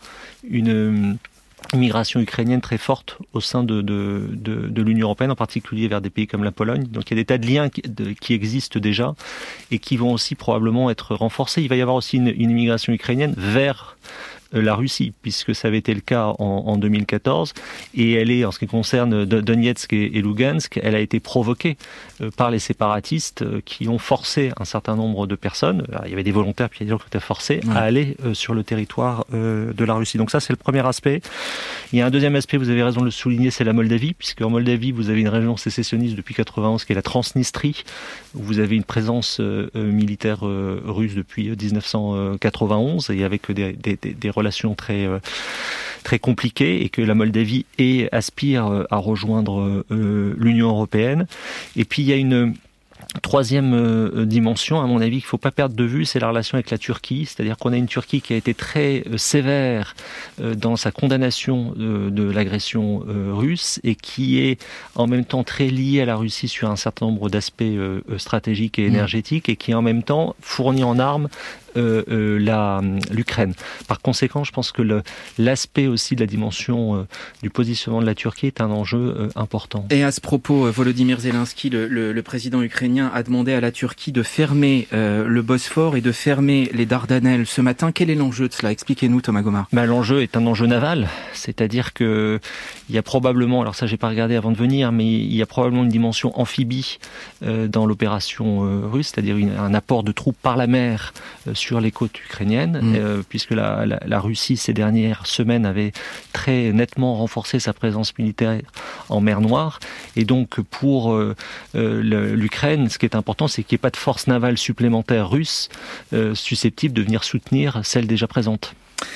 une immigration ukrainienne très forte au sein de, de, de, de l'Union européenne, en particulier vers des pays comme la Pologne. Donc il y a des tas de liens qui, de, qui existent déjà et qui vont aussi probablement être renforcés. Il va y avoir aussi une, une immigration ukrainienne vers la Russie, puisque ça avait été le cas en, en deux mille quatorze, et elle est, en ce qui concerne Donetsk et, et Lugansk, elle a été provoquée euh, par les séparatistes euh, qui ont forcé un certain nombre de personnes, alors, il y avait des volontaires puis il y a des gens qui étaient forcés, ouais. à aller euh, sur le territoire euh, de la Russie. Donc ça, c'est le premier aspect. Il y a un deuxième aspect, vous avez raison de le souligner, c'est la Moldavie, puisque en Moldavie, vous avez une région sécessionniste depuis quatre-vingt-onze qui est la Transnistrie, où vous avez une présence euh, militaire euh, russe depuis dix-neuf cent quatre-vingt-onze, et avec des, des, des, des relations très euh, très compliquées, et que la Moldavie est, aspire euh, à rejoindre euh, l'Union européenne. Et puis il y a une troisième euh, dimension, à mon avis, qu'il ne faut pas perdre de vue, c'est la relation avec la Turquie. C'est-à-dire qu'on a une Turquie qui a été très euh, sévère euh, dans sa condamnation de, de l'agression euh, russe, et qui est en même temps très liée à la Russie sur un certain nombre d'aspects euh, stratégiques et énergétiques, et qui en même temps fournit en armes Euh, euh, la, l'Ukraine. Par conséquent, je pense que le, l'aspect aussi de la dimension euh, du positionnement de la Turquie est un enjeu euh, important. Et à ce propos, Volodymyr Zelensky, le, le, le président ukrainien, a demandé à la Turquie de fermer euh, le Bosphore et de fermer les Dardanelles ce matin. Quel est l'enjeu de cela? Expliquez-nous, Thomas Gomard. Ben, l'enjeu est un enjeu naval, c'est-à-dire que il y a probablement, alors ça j'ai pas regardé avant de venir, mais il y a probablement une dimension amphibie euh, dans l'opération euh, russe, c'est-à-dire une, un apport de troupes par la mer euh, sur les côtes ukrainiennes, mmh. euh, puisque la, la, la Russie ces dernières semaines avait très nettement renforcé sa présence militaire en mer Noire, et donc pour euh, euh, le, l'Ukraine, ce qui est important, c'est qu'il n'y ait pas de force navale supplémentaire russe euh, susceptible de venir soutenir celle déjà présente.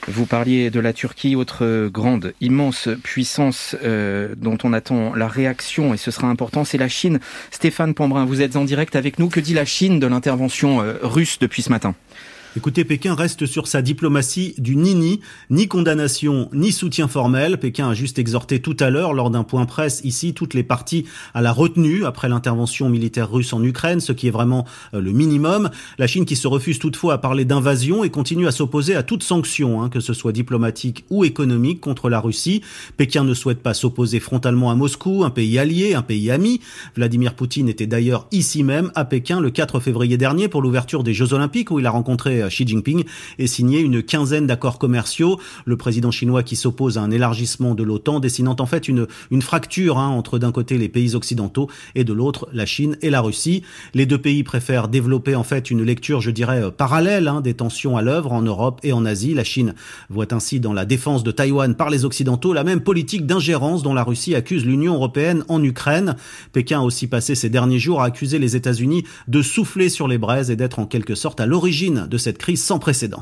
Vous parliez de la Turquie, autre grande, immense puissance euh, dont on attend la réaction, et ce sera important, c'est la Chine. Stéphane Pambrin, vous êtes en direct avec nous. Que dit la Chine de l'intervention euh, russe depuis ce matin ? Écoutez, Pékin reste sur sa diplomatie du ni-ni, ni condamnation, ni soutien formel. Pékin a juste exhorté tout à l'heure, lors d'un point presse ici, toutes les parties à la retenue après l'intervention militaire russe en Ukraine, ce qui est vraiment le minimum. La Chine qui se refuse toutefois à parler d'invasion et continue à s'opposer à toute sanction, hein, que ce soit diplomatique ou économique, contre la Russie. Pékin ne souhaite pas s'opposer frontalement à Moscou, un pays allié, un pays ami. Vladimir Poutine était d'ailleurs ici même, à Pékin, le quatre février dernier, pour l'ouverture des Jeux Olympiques, où il a rencontré Xi Jinping et signé une quinzaine d'accords commerciaux. Le président chinois qui s'oppose à un élargissement de l'OTAN, dessinant en fait une, une fracture hein, entre d'un côté les pays occidentaux et de l'autre la Chine et la Russie. Les deux pays préfèrent développer en fait une lecture, je dirais, parallèle hein, des tensions à l'œuvre en Europe et en Asie. La Chine voit ainsi dans la défense de Taïwan par les Occidentaux la même politique d'ingérence dont la Russie accuse l'Union européenne en Ukraine. Pékin a aussi passé ces derniers jours à accuser les États-Unis de souffler sur les braises et d'être en quelque sorte à l'origine de cette crise sans précédent.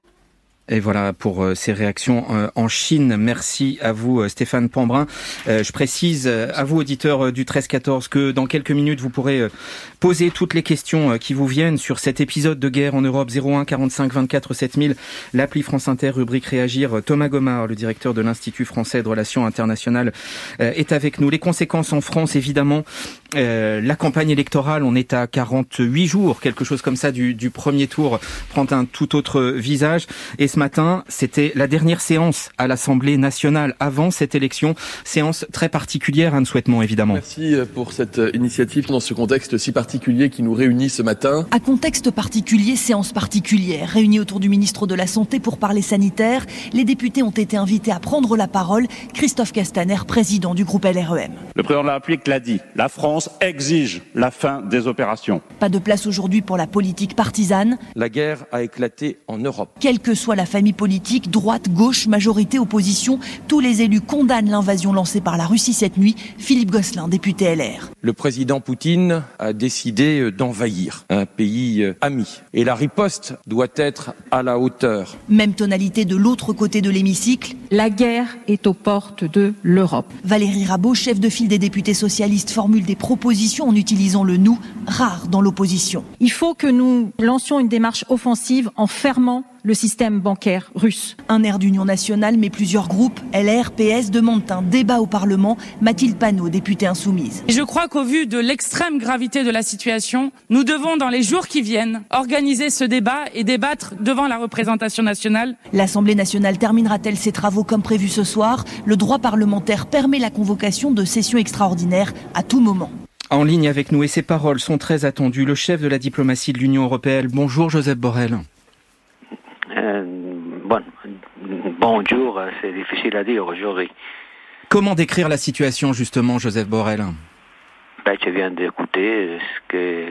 Et voilà pour euh, ces réactions euh, en Chine. Merci à vous, euh, Stéphane Pambrin. Euh, je précise euh, à vous, auditeurs euh, du treize quatorze, que dans quelques minutes, vous pourrez euh, poser toutes les questions euh, qui vous viennent sur cet épisode de guerre en Europe. zéro un quarante-cinq vingt-quatre sept mille, l'appli France Inter, rubrique Réagir. Thomas Gomard, le directeur de l'Institut français de relations internationales, euh, est avec nous. Les conséquences en France, évidemment, euh, la campagne électorale, on est à quarante-huit jours, quelque chose comme ça, du, du premier tour, prend un tout autre visage. Et ce matin, c'était la dernière séance à l'Assemblée nationale avant cette élection. Séance très particulière, Anne Souhaitement, évidemment. Merci pour cette initiative dans ce contexte si particulier qui nous réunit ce matin. À contexte particulier, séance particulière. Réunis autour du ministre de la Santé pour parler sanitaire, les députés ont été invités à prendre la parole. Christophe Castaner, président du groupe L R E M. Le président de la République l'a dit, la France exige la fin des opérations. Pas de place aujourd'hui pour la politique partisane. La guerre a éclaté en Europe. Quelle que soit la famille politique, droite, gauche, majorité, opposition, tous les élus condamnent l'invasion lancée par la Russie cette nuit. Philippe Gosselin, député L R. Le président Poutine a décidé d'envahir un pays ami. Et la riposte doit être à la hauteur. Même tonalité de l'autre côté de l'hémicycle. La guerre est aux portes de l'Europe. Valérie Rabault, chef de file des députés socialistes, formule des propositions en utilisant le « nous », rare dans l'opposition. Il faut que nous lancions une démarche offensive en fermant le système bancaire russe. Un air d'union nationale, mais plusieurs groupes, L R, P S, demandent un débat au Parlement. Mathilde Panot, députée insoumise. Je crois qu'au vu de l'extrême gravité de la situation, nous devons, dans les jours qui viennent, organiser ce débat et débattre devant la représentation nationale. L'Assemblée nationale terminera-t-elle ses travaux comme prévu ce soir ? Le droit parlementaire permet la convocation de sessions extraordinaires à tout moment. En ligne avec nous, et ses paroles sont très attendues, le chef de la diplomatie de l'Union européenne. Bonjour Joseph Borrell. Euh, bon, bonjour, c'est difficile à dire aujourd'hui. Comment décrire la situation justement, Joseph Borrell ? Ben, je viens d'écouter ce que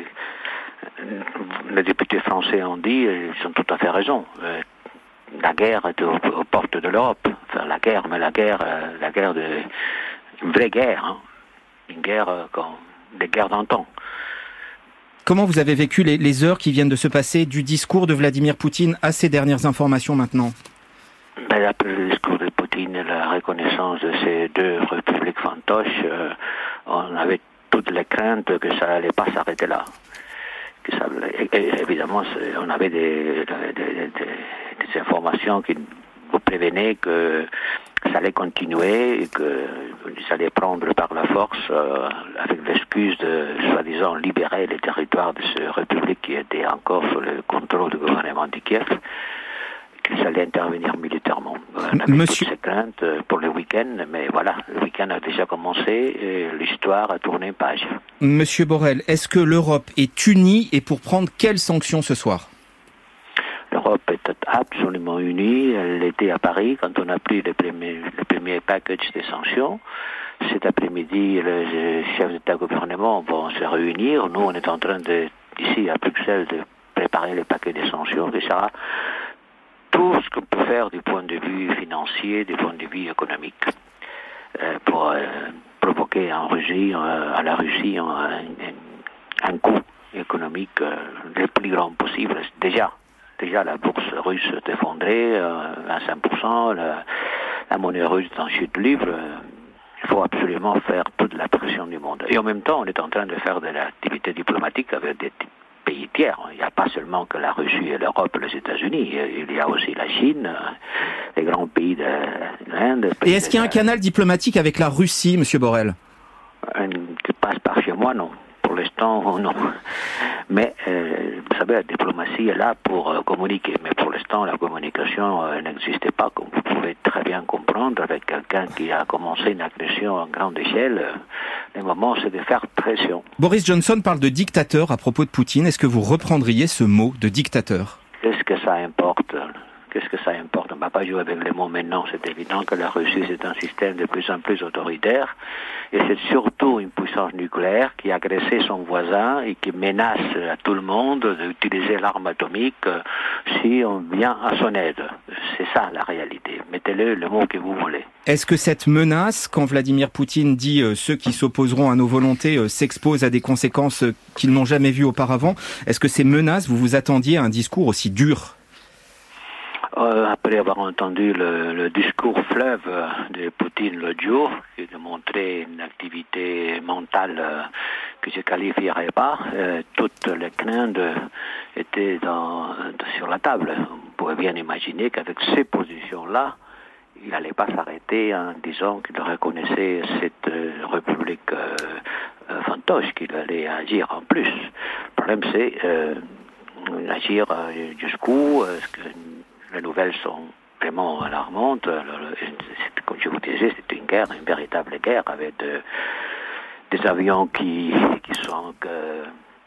les députés français ont dit, ils ont tout à fait raison. Euh, la guerre est aux, aux portes de l'Europe. Enfin, la guerre, mais la guerre, euh, la guerre de, une vraie guerre, hein. Une guerre euh, comme des guerres d'antan. Comment vous avez vécu les, les heures qui viennent de se passer du discours de Vladimir Poutine à ces dernières informations maintenant ? Ben, après le discours de Poutine et la reconnaissance de ces deux républiques fantoches, euh, on avait toutes les craintes que ça n'allait pas s'arrêter là. Que ça, et, évidemment, on avait des, des, des, des, des informations qui vous prévenaient que ça allait continuer et que ça allait prendre par la force euh, avec l'excuse de soi-disant libérer les territoires de ces républiques qui étaient encore sous le contrôle du gouvernement de Kiev, qu'ils allaient intervenir militairement. On avait Monsieur... toutes ces craintes pour le week-end, mais voilà, le week-end a déjà commencé et l'histoire a tourné page. Monsieur Borrell, est-ce que l'Europe est unie et pour prendre quelles sanctions ce soir ? L'Europe était absolument unie. Elle était à Paris quand on a pris le premier, le premier package des sanctions. Cet après-midi, les chefs d'État-gouvernement vont se réunir. Nous, on est en train de, ici à Bruxelles, de préparer le paquet des sanctions. Et ça sera tout ce qu'on peut faire du point de vue financier, du point de vue économique, euh, pour euh, provoquer en Russie, euh, à la Russie un, un, un coût économique euh, le plus grand possible. Déjà, déjà la bourse russe s'est effondrée, euh, vingt-cinq pour cent, la, la monnaie russe est en chute libre. Euh, il faut absolument faire toute la pression du monde. Et en même temps, on est en train de faire de l'activité diplomatique avec des pays tiers. Il n'y a pas seulement que la Russie et l'Europe et les États-Unis, il y a aussi la Chine, les grands pays de l'Inde. Et est-ce qu'il y a un canal diplomatique avec la Russie, Monsieur Borrell? Qui passe par chez moi, non. Pour l'instant, non. Mais, euh, vous savez, la diplomatie est là pour euh, communiquer. Mais pour l'instant, la communication euh, n'existait pas, comme vous pouvez très bien comprendre, avec quelqu'un qui a commencé une agression à grande échelle. Euh, le moment, c'est de faire pression. Boris Johnson parle de dictateur à propos de Poutine. Est-ce que vous reprendriez ce mot de dictateur? Qu'est-ce que ça importe? Qu'est-ce que ça importe? On ne va pas jouer avec les mots maintenant. C'est évident que la Russie, c'est un système de plus en plus autoritaire. Et c'est surtout une puissance nucléaire qui a agressé son voisin et qui menace à tout le monde d'utiliser l'arme atomique si on vient à son aide. C'est ça la réalité. Mettez-le le mot que vous voulez. Est-ce que cette menace, quand Vladimir Poutine dit euh, ceux qui s'opposeront à nos volontés euh, s'exposent à des conséquences euh, qu'ils n'ont jamais vues auparavant, est-ce que ces menaces, vous vous attendiez à un discours aussi dur ? Euh, après avoir entendu le, le discours fleuve de Poutine l'autre jour, qui démontrait une activité mentale euh, que je ne qualifierais pas, euh, toutes les craintes étaient dans, sur la table. Vous pouvez bien imaginer qu'avec ces positions-là, il n'allait pas s'arrêter en disant qu'il reconnaissait cette euh, république euh, euh, fantoche, qu'il allait agir en plus. Le problème, c'est euh, agir euh, jusqu'où euh, que les nouvelles sont vraiment alarmantes. Comme je vous disais, c'est une guerre, une véritable guerre, avec de, des avions qui, qui sont... Euh,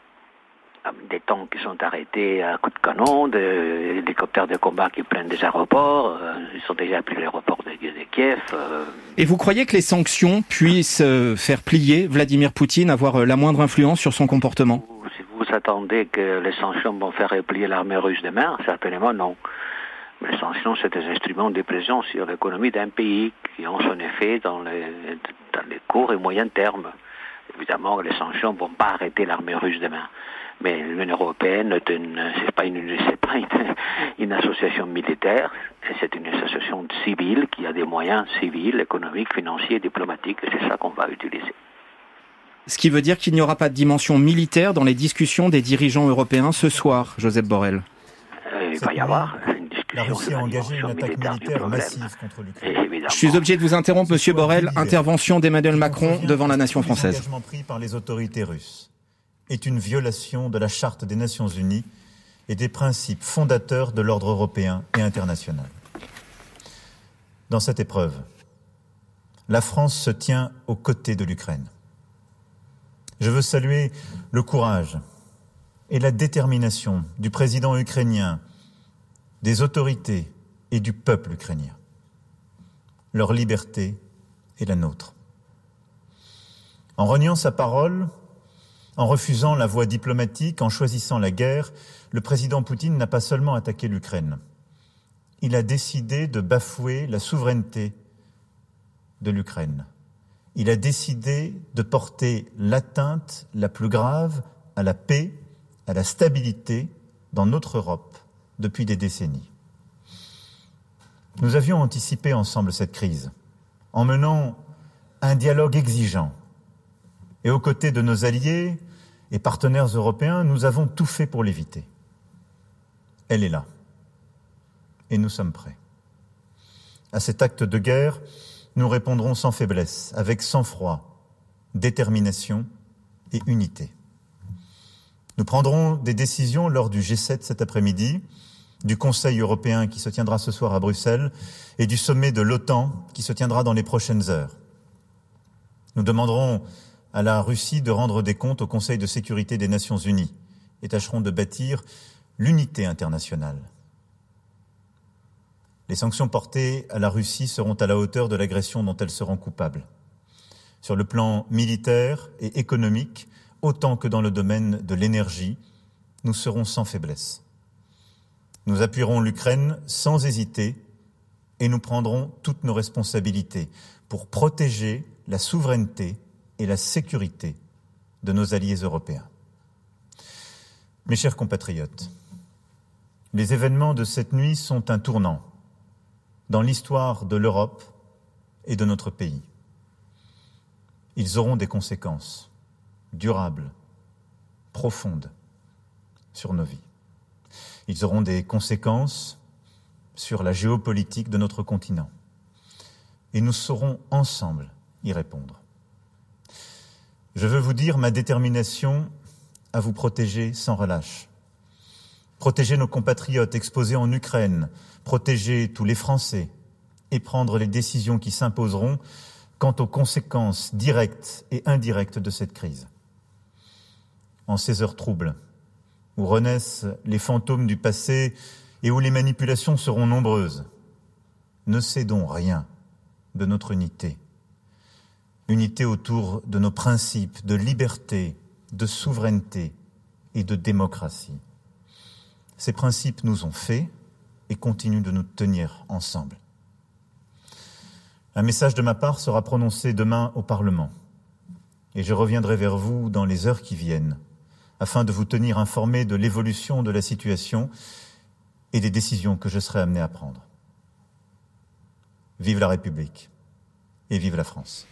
des tanks qui sont arrêtés à coups de canon, des hélicoptères de combat qui prennent des aéroports, euh, ils sont déjà pris l'aéroport de, de Kiev. Euh. Et vous croyez que les sanctions puissent euh, faire plier Vladimir Poutine, avoir euh, la moindre influence sur son comportement? Si vous attendez que les sanctions vont faire plier l'armée russe demain, certainement non. Mais les sanctions, c'est des instruments de pression sur l'économie d'un pays qui ont son effet dans les, dans les courts et moyens termes. Évidemment, les sanctions ne vont pas arrêter l'armée russe demain. Mais l'Union européenne, ce n'est pas, une, c'est pas une, une association militaire, c'est une association civile qui a des moyens civils, économiques, financiers, diplomatiques, et c'est ça qu'on va utiliser. Ce qui veut dire qu'il n'y aura pas de dimension militaire dans les discussions des dirigeants européens ce soir, Josep Borrell. Euh, il va y avoir une discussion. La Russie a engagé une attaque militaire massive contre l'Ukraine. Je suis obligé de vous interrompre, Monsieur Borrell. Intervention d'Emmanuel Macron devant la nation française. L'engagement pris par les autorités russes est une violation de la Charte des Nations Unies et des principes fondateurs de l'ordre européen et international. Dans cette épreuve, la France se tient aux côtés de l'Ukraine. Je veux saluer le courage et la détermination du président ukrainien, des autorités et du peuple ukrainien. Leur liberté est la nôtre. En reniant sa parole, en refusant la voie diplomatique, en choisissant la guerre, le président Poutine n'a pas seulement attaqué l'Ukraine. Il a décidé de bafouer la souveraineté de l'Ukraine. Il a décidé de porter l'atteinte la plus grave à la paix, à la stabilité dans notre Europe depuis des décennies. Nous avions anticipé ensemble cette crise en menant un dialogue exigeant. Et aux côtés de nos alliés et partenaires européens, nous avons tout fait pour l'éviter. Elle est là. Et nous sommes prêts. À cet acte de guerre, nous répondrons sans faiblesse, avec sang-froid, détermination et unité. Nous prendrons des décisions lors du G sept cet après-midi, du Conseil européen qui se tiendra ce soir à Bruxelles et du sommet de l'OTAN qui se tiendra dans les prochaines heures. Nous demanderons à la Russie de rendre des comptes au Conseil de sécurité des Nations Unies et tâcherons de bâtir l'unité internationale. Les sanctions portées à la Russie seront à la hauteur de l'agression dont elle se rend coupable. Sur le plan militaire et économique, autant que dans le domaine de l'énergie, nous serons sans faiblesse. Nous appuierons l'Ukraine sans hésiter et nous prendrons toutes nos responsabilités pour protéger la souveraineté et la sécurité de nos alliés européens. Mes chers compatriotes, Les événements de cette nuit sont un tournant dans l'histoire de l'Europe et de notre pays. Ils auront des conséquences durables, profondes sur nos vies. Ils auront des conséquences sur la géopolitique de notre continent. Et nous saurons ensemble y répondre. Je veux vous dire ma détermination à vous protéger sans relâche. Protéger nos compatriotes exposés en Ukraine, protéger tous les Français et prendre les décisions qui s'imposeront quant aux conséquences directes et indirectes de cette crise. En ces heures troubles, où renaissent les fantômes du passé et où les manipulations seront nombreuses, ne cédons rien de notre unité. Unité autour de nos principes de liberté, de souveraineté et de démocratie. Ces principes nous ont fait et continuent de nous tenir ensemble. Un message de ma part sera prononcé demain au Parlement et je reviendrai vers vous dans les heures qui viennent afin de vous tenir informés de l'évolution de la situation et des décisions que je serai amené à prendre. Vive la République et vive la France.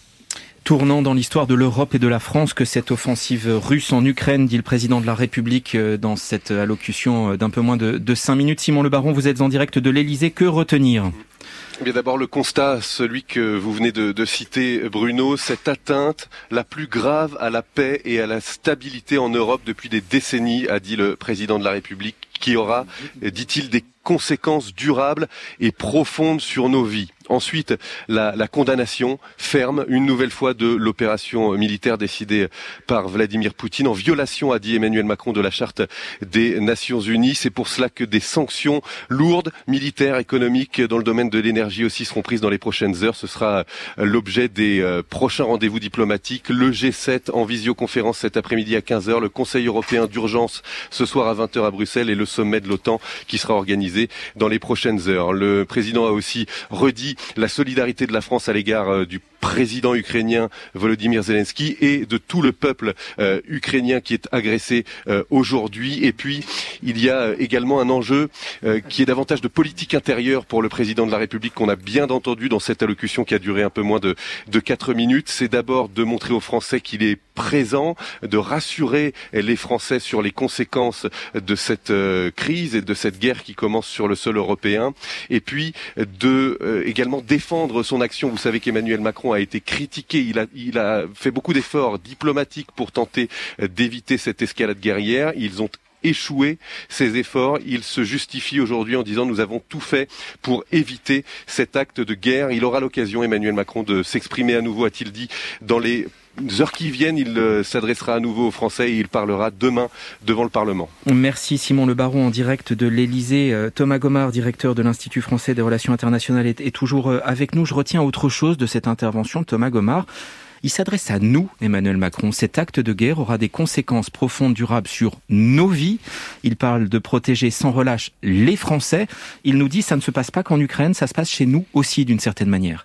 Tournant dans l'histoire de l'Europe et de la France que cette offensive russe en Ukraine, dit le président de la République dans cette allocution d'un peu moins de, de cinq minutes. Simon Le Baron, vous êtes en direct de l'Élysée. Que retenir ? Bien d'abord le constat, celui que vous venez de, de citer, Bruno, cette atteinte la plus grave à la paix et à la stabilité en Europe depuis des décennies, a dit le président de la République, qui aura, dit-il, des conséquences durables et profondes sur nos vies. Ensuite, la, la condamnation ferme une nouvelle fois de l'opération militaire décidée par Vladimir Poutine en violation, a dit Emmanuel Macron, de la Charte des Nations Unies. C'est pour cela que des sanctions lourdes, militaires, économiques, dans le domaine de l'énergie aussi seront prises dans les prochaines heures. Ce sera l'objet des euh, prochains rendez-vous diplomatiques. Le G sept en visioconférence cet après-midi à quinze heures, le Conseil européen d'urgence ce soir à vingt heures à Bruxelles et le sommet de l'OTAN qui sera organisé dans les prochaines heures. Le président a aussi redit la solidarité de la France à l'égard du président ukrainien Volodymyr Zelensky et de tout le peuple euh, ukrainien qui est agressé euh, aujourd'hui. Et puis, il y a également un enjeu euh, qui est davantage de politique intérieure pour le président de la République, qu'on a bien entendu dans cette allocution qui a duré un peu moins de, de quatre minutes. C'est d'abord de montrer aux Français qu'il est présent, de rassurer les Français sur les conséquences de cette euh, crise et de cette guerre qui commence sur le sol européen. Et puis, de euh, également défendre son action. Vous savez qu'Emmanuel Macron a été critiqué, il a, il a fait beaucoup d'efforts diplomatiques pour tenter d'éviter cette escalade guerrière. Ils ont échoué ces efforts. Il se justifie aujourd'hui en disant nous avons tout fait pour éviter cet acte de guerre. Il aura l'occasion, Emmanuel Macron, de s'exprimer à nouveau, a-t-il dit, dans les heures qui viennent. Il euh, s'adressera à nouveau aux Français et il parlera demain devant le Parlement. Merci Simon Le Baron en direct de l'Élysée. Euh, Thomas Gomard, directeur de l'Institut français des relations internationales, est, est toujours euh, avec nous. Je retiens autre chose de cette intervention de Thomas Gomard. Il s'adresse à nous, Emmanuel Macron. Cet acte de guerre aura des conséquences profondes, durables sur nos vies. Il parle de protéger sans relâche les Français. Il nous dit ça ne se passe pas qu'en Ukraine, ça se passe chez nous aussi d'une certaine manière.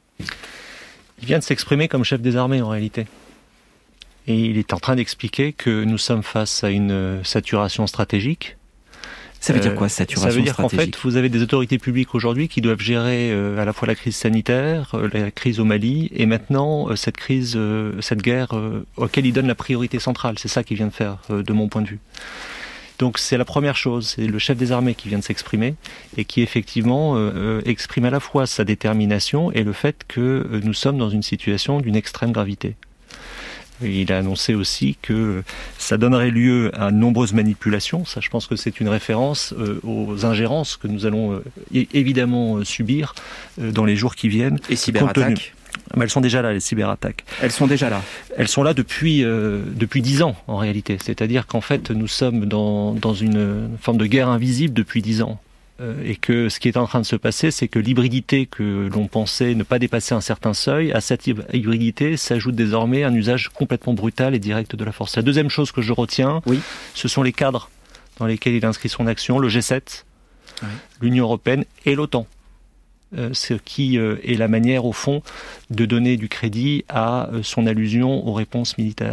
Il vient de s'exprimer comme chef des armées en réalité. Et il est en train d'expliquer que nous sommes face à une saturation stratégique. Ça veut dire quoi, saturation stratégique ? Ça veut dire qu'en fait, vous avez des autorités publiques aujourd'hui qui doivent gérer euh, à la fois la crise sanitaire, euh, la crise au Mali, et maintenant euh, cette crise, euh, cette guerre euh, auquel ils donnent la priorité centrale. C'est ça qu'il vient de faire, euh, de mon point de vue. Donc c'est la première chose, c'est le chef des armées qui vient de s'exprimer et qui effectivement euh, exprime à la fois sa détermination et le fait que euh, nous sommes dans une situation d'une extrême gravité. Il a annoncé aussi que ça donnerait lieu à de nombreuses manipulations. Ça, je pense que c'est une référence euh, aux ingérences que nous allons euh, évidemment euh, subir euh, dans les jours qui viennent. Et cyberattaques ? Mais elles sont déjà là, les cyberattaques. Elles sont déjà là. Elles sont là depuis euh, depuis dix ans en réalité. C'est-à-dire qu'en fait, nous sommes dans dans une forme de guerre invisible depuis dix ans. Et que ce qui est en train de se passer, c'est que l'hybridité que l'on pensait ne pas dépasser un certain seuil, à cette hybridité s'ajoute désormais un usage complètement brutal et direct de la force. La deuxième chose que je retiens, oui. ce sont les cadres dans lesquels il inscrit son action, le G sept, oui. l'Union européenne et l'OTAN. Euh, ce qui euh, est la manière, au fond, de donner du crédit à euh, son allusion aux réponses militaires.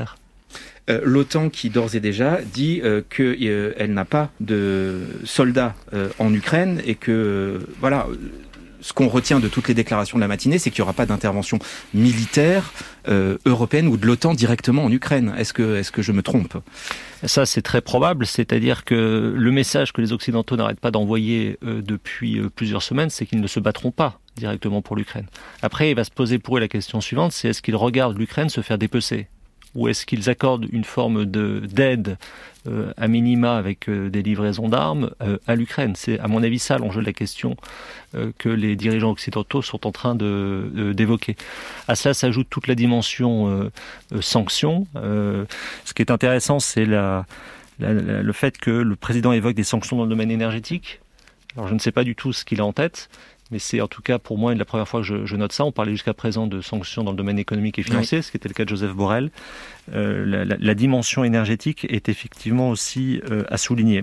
Euh, L'OTAN qui d'ores et déjà dit euh, qu'elle euh, n'a pas de soldats euh, en Ukraine et que euh, voilà, ce qu'on retient de toutes les déclarations de la matinée, c'est qu'il n'y aura pas d'intervention militaire euh, européenne ou de l'OTAN directement en Ukraine. Est-ce que, est-ce que je me trompe ? Ça, c'est très probable. C'est-à-dire que le message que les Occidentaux n'arrêtent pas d'envoyer euh, depuis euh, plusieurs semaines, c'est qu'ils ne se battront pas directement pour l'Ukraine. Après, il va se poser pour eux la question suivante, c'est est-ce qu'ils regardent l'Ukraine se faire dépecer ? Ou est-ce qu'ils accordent une forme de, d'aide euh, à minima avec euh, des livraisons d'armes euh, à l'Ukraine ? C'est à mon avis ça l'enjeu de la question euh, que les dirigeants occidentaux sont en train de, de, d'évoquer. À cela s'ajoute toute la dimension euh, euh, sanctions. Euh, ce qui est intéressant, c'est la, la, la, le fait que le président évoque des sanctions dans le domaine énergétique. Alors je ne sais pas du tout ce qu'il a en tête, mais c'est en tout cas pour moi la première fois que je, je note ça. On parlait jusqu'à présent de sanctions dans le domaine économique et financier, oui. Ce qui était le cas de Joseph Borrell. Euh, la, la, la dimension énergétique est effectivement aussi euh, à souligner.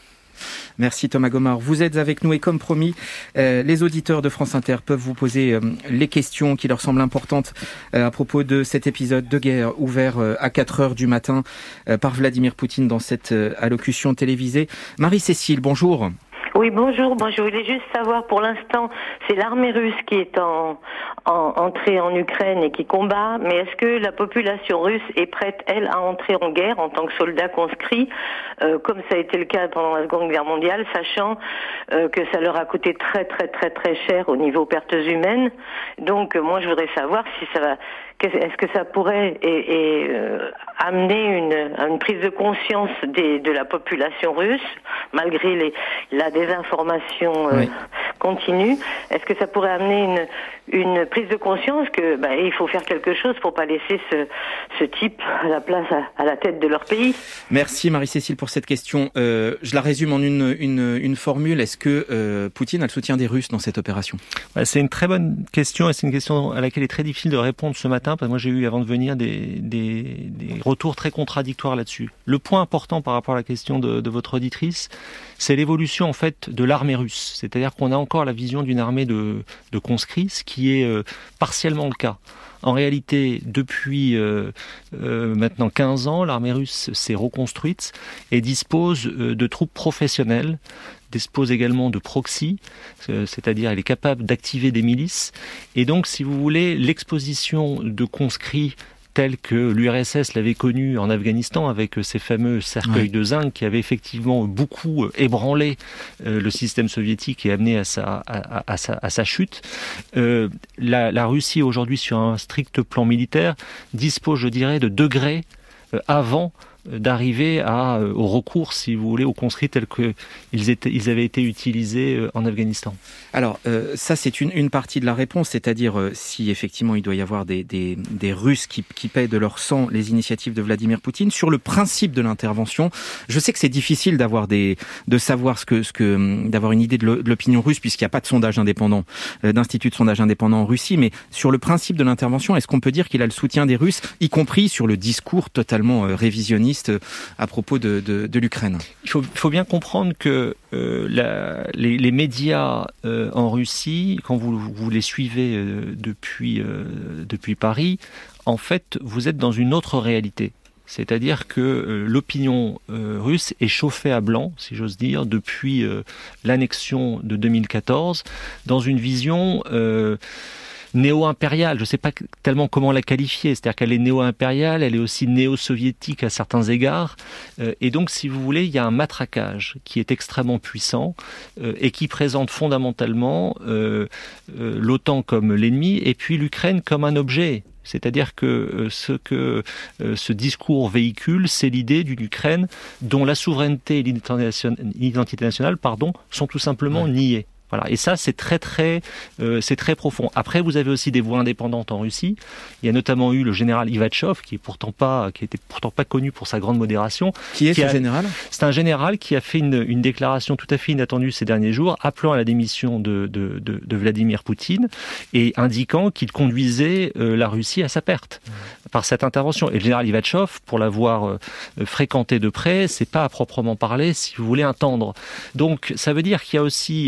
Merci Thomas Gomard. Vous êtes avec nous et comme promis, euh, les auditeurs de France Inter peuvent vous poser euh, les questions qui leur semblent importantes euh, à propos de cet épisode de guerre ouvert euh, à quatre heures du matin euh, par Vladimir Poutine dans cette euh, allocution télévisée. Marie-Cécile, bonjour. Oui, bonjour. Bon, je voulais juste savoir, pour l'instant, c'est l'armée russe qui est en, en entrée en Ukraine et qui combat, mais est-ce que la population russe est prête, elle, à entrer en guerre en tant que soldat conscrit, euh, comme ça a été le cas pendant la Seconde Guerre mondiale, sachant euh, que ça leur a coûté très, très, très, très cher au niveau pertes humaines. Donc, euh, moi, je voudrais savoir si ça va... Est-ce que ça pourrait et, et, euh, amener une, une prise de conscience des, de la population russe, malgré les, la désinformation euh, oui. continue? Est-ce que ça pourrait amener une, une prise de conscience que bah, il faut faire quelque chose pour pas laisser ce, ce type à la place à, à la tête de leur pays? Merci Marie-Cécile pour cette question. Euh, je la résume en une, une, une formule. Est-ce que euh, Poutine a le soutien des Russes dans cette opération? Ouais, c'est une très bonne question et c'est une question à laquelle il est très difficile de répondre ce matin. Parce que moi j'ai eu avant de venir des, des, des retours très contradictoires là-dessus. Le point important par rapport à la question de, de votre auditrice, c'est l'évolution en fait de l'armée russe. C'est-à-dire qu'on a encore la vision d'une armée de, de conscrits, ce qui est euh, partiellement le cas. En réalité, depuis euh, euh, maintenant quinze ans, l'armée russe s'est reconstruite et dispose euh, de troupes professionnelles, dispose également de proxy, c'est-à-dire elle est capable d'activer des milices. Et donc, si vous voulez, l'exposition de conscrits tels que l'U R S S l'avait connu en Afghanistan avec ces fameux cercueils ouais. de zinc qui avaient effectivement beaucoup ébranlé euh, le système soviétique et amené à sa, à, à, à sa, à sa chute. Euh, la, la Russie aujourd'hui, sur un strict plan militaire, dispose, je dirais, de degrés euh, avant d'arriver à, euh, au recours, si vous voulez, aux conscrits tels qu'ils étaient, ils avaient été utilisés euh, en Afghanistan. Alors, euh, ça, c'est une, une partie de la réponse, c'est-à-dire euh, si effectivement il doit y avoir des, des, des Russes qui, qui paient de leur sang les initiatives de Vladimir Poutine. Sur le principe de l'intervention, je sais que c'est difficile d'avoir des, de savoir ce que, ce que, d'avoir une idée de l'opinion russe, puisqu'il n'y a pas de sondage indépendant, euh, d'institut de sondage indépendant en Russie, mais sur le principe de l'intervention, est-ce qu'on peut dire qu'il a le soutien des Russes, y compris sur le discours totalement euh, révisionniste à propos de, de, de l'Ukraine? Il faut, faut bien comprendre que euh, la, les, les médias euh, en Russie, quand vous, vous les suivez euh, depuis, euh, depuis Paris, en fait, vous êtes dans une autre réalité. C'est-à-dire que euh, l'opinion euh, russe est chauffée à blanc, si j'ose dire, depuis euh, l'annexion de deux mille quatorze, dans une vision... Euh, néo-impériale, je ne sais pas tellement comment la qualifier, c'est-à-dire qu'elle est néo-impériale, elle est aussi néo-soviétique à certains égards, euh, et donc si vous voulez, il y a un matraquage qui est extrêmement puissant euh, et qui présente fondamentalement euh, euh, l'OTAN comme l'ennemi et puis l'Ukraine comme un objet. C'est-à-dire que euh, ce que euh, ce discours véhicule, c'est l'idée d'une Ukraine dont la souveraineté et l'identité nationale, pardon, sont tout simplement ouais. niées. Voilà. Et ça, c'est très, très, euh, c'est très profond. Après, vous avez aussi des voix indépendantes en Russie. Il y a notamment eu le général Ivatchov, qui est pourtant pas, qui était pourtant pas connu pour sa grande modération. Qui est qui ce a, général? C'est un général qui a fait une, une déclaration tout à fait inattendue ces derniers jours, appelant à la démission de, de, de, de Vladimir Poutine et indiquant qu'il conduisait euh, la Russie à sa perte mmh. par cette intervention. Et le général Ivatchov, pour l'avoir euh, fréquenté de près, c'est pas à proprement parler, si vous voulez, un tendre. Donc, ça veut dire qu'il y a aussi euh, des voix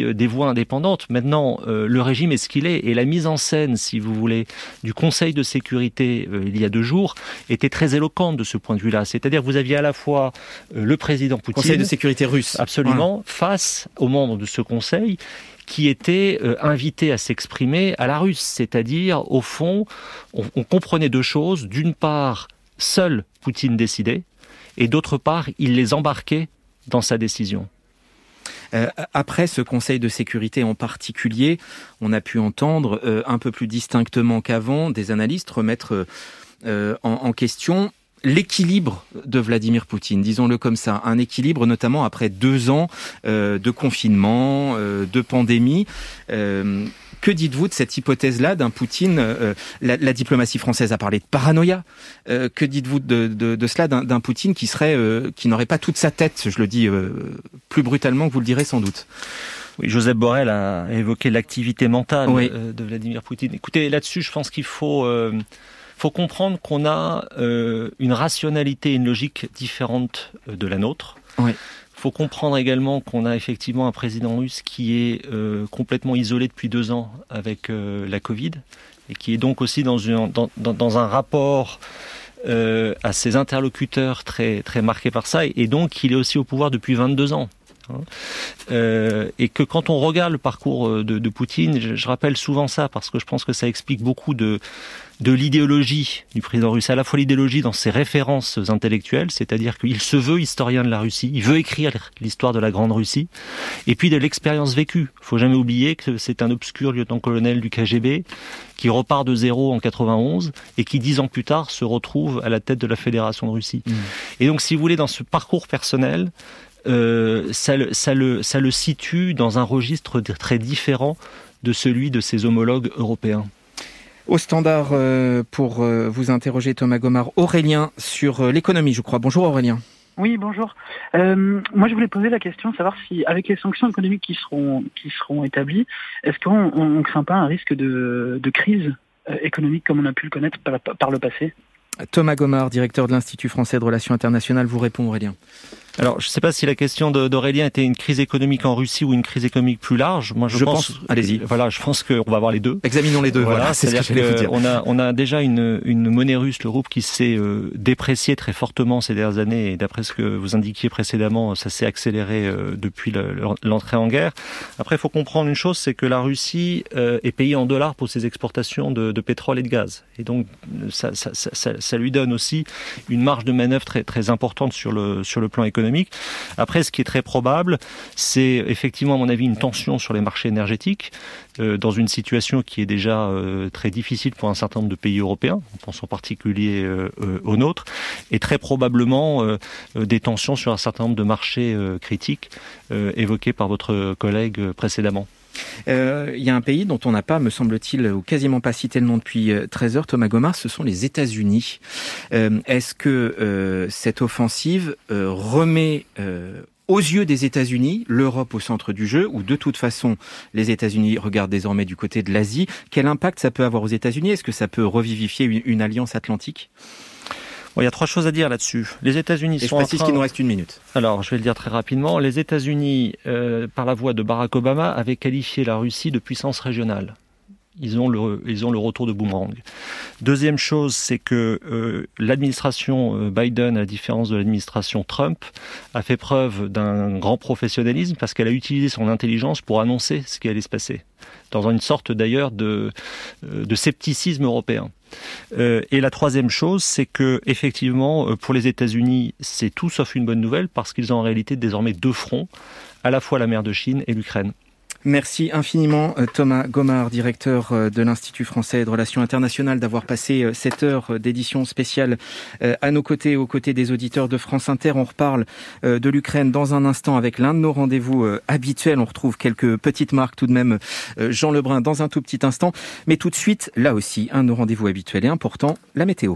indépendante. Maintenant, euh, le régime est ce qu'il est, et la mise en scène, si vous voulez, du Conseil de sécurité euh, il y a deux jours était très éloquente de ce point de vue-là. C'est-à-dire que vous aviez à la fois euh, le président Poutine, Conseil de sécurité russe, absolument, ouais. face aux membres de ce Conseil, qui étaient euh, invités à s'exprimer à la russe. C'est-à-dire, au fond, on, on comprenait deux choses. D'une part, seul Poutine décidait, et d'autre part, il les embarquait dans sa décision. Euh, après ce Conseil de sécurité en particulier, on a pu entendre euh, un peu plus distinctement qu'avant des analystes remettre euh, en, en question l'équilibre de Vladimir Poutine, disons-le comme ça, un équilibre notamment après deux ans euh, de confinement, euh, de pandémie. Euh, que dites-vous de cette hypothèse-là d'un Poutine euh, la, la diplomatie française a parlé de paranoïa. Euh, que dites-vous de, de, de cela d'un, d'un Poutine qui serait, euh, qui n'aurait pas toute sa tête, je le dis euh, plus brutalement que vous le direz sans doute. Oui, Joseph Borrell a évoqué l'activité mentale oui. euh, de Vladimir Poutine. Écoutez, là-dessus, je pense qu'il faut... Euh, faut comprendre qu'on a euh, une rationalité et une logique différente de la nôtre. Oui. Il faut comprendre également qu'on a effectivement un président russe qui est euh, complètement isolé depuis deux ans avec euh, la Covid et qui est donc aussi dans, une, dans, dans, dans un rapport euh, à ses interlocuteurs très, très marqué par ça, et donc il est aussi au pouvoir depuis vingt-deux ans. Euh, et que quand on regarde le parcours de, de Poutine, je, je rappelle souvent ça parce que je pense que ça explique beaucoup de, de l'idéologie du président russe, à la fois l'idéologie dans ses références intellectuelles, c'est-à-dire qu'il se veut historien de la Russie, il veut écrire l'histoire de la Grande Russie, et puis de l'expérience vécue. Il ne faut jamais oublier que c'est un obscur lieutenant-colonel du K G B qui repart de zéro en quatre-vingt-onze et qui, dix ans plus tard, se retrouve à la tête de la Fédération de Russie. Mmh. Et donc, si vous voulez, dans ce parcours personnel, Euh, ça, ça, le, ça le situe dans un registre très différent de celui de ses homologues européens. Au standard, euh, pour euh, vous interroger, Thomas Gomard, Aurélien sur euh, l'économie, je crois. Bonjour Aurélien. Oui, bonjour. Euh, moi, je voulais poser la question, savoir si, avec les sanctions économiques qui seront, qui seront établies, est-ce qu'on ne craint pas un risque de, de crise euh, économique comme on a pu le connaître par, par le passé ? Thomas Gomard, directeur de l'Institut français de relations internationales, vous répond, Aurélien. Alors, je ne sais pas si la question de, d'Aurélien était une crise économique en Russie ou une crise économique plus large. Moi, je, je pense, pense. Allez-y. Voilà, je pense qu'on va avoir les deux. Examinons les deux. Voilà, voilà c'est ce que j'allais vous dire. On a, on a déjà une, une monnaie russe, le rouble, qui s'est euh, dépréciée très fortement ces dernières années. Et d'après ce que vous indiquiez précédemment, ça s'est accéléré euh, depuis le, l'entrée en guerre. Après, il faut comprendre une chose, c'est que la Russie euh, est payée en dollars pour ses exportations de, de pétrole et de gaz. Et donc, ça, ça, ça, ça, ça lui donne aussi une marge de manœuvre très, très importante sur le, sur le plan économique. Après, ce qui est très probable, c'est effectivement, à mon avis, une tension sur les marchés énergétiques, euh, dans une situation qui est déjà euh, très difficile pour un certain nombre de pays européens, on pense en particulier euh, euh, au nôtre, et très probablement euh, euh, des tensions sur un certain nombre de marchés euh, critiques euh, évoqués par votre collègue euh, précédemment. Il euh, y a un pays dont on n'a pas, me semble-t-il, ou quasiment pas cité le nom depuis treize heures, Thomas Gomard, ce sont les États-Unis. Euh, est-ce que euh, cette offensive euh, remet euh, aux yeux des États-Unis l'Europe au centre du jeu, ou de toute façon les États-Unis regardent désormais du côté de l'Asie? Quel impact ça peut avoir aux États-Unis? Est-ce que ça peut revivifier une, une alliance atlantique? Bon, il y a trois choses à dire là-dessus. Les États-Unis Et sont je précise en train... qu'il nous reste une minute. Alors, je vais le dire très rapidement. Les États-Unis, euh, par la voix de Barack Obama, avaient qualifié la Russie de puissance régionale. Ils ont le, ils ont le retour de boomerang. Deuxième chose, c'est que euh, l'administration Biden, à la différence de l'administration Trump, a fait preuve d'un grand professionnalisme parce qu'elle a utilisé son intelligence pour annoncer ce qui allait se passer, dans une sorte d'ailleurs de, de scepticisme européen. Euh, et la troisième chose, c'est que effectivement, pour les États-Unis, c'est tout sauf une bonne nouvelle parce qu'ils ont en réalité désormais deux fronts, à la fois la mer de Chine et l'Ukraine. Merci infiniment Thomas Gomard, directeur de l'Institut français de relations internationales, d'avoir passé cette heure d'édition spéciale à nos côtés, aux côtés des auditeurs de France Inter. On reparle de l'Ukraine dans un instant avec l'un de nos rendez-vous habituels. On retrouve quelques petites marques tout de même, Jean Lebrun, dans un tout petit instant. Mais tout de suite, là aussi, un de nos rendez-vous habituels et important, la météo.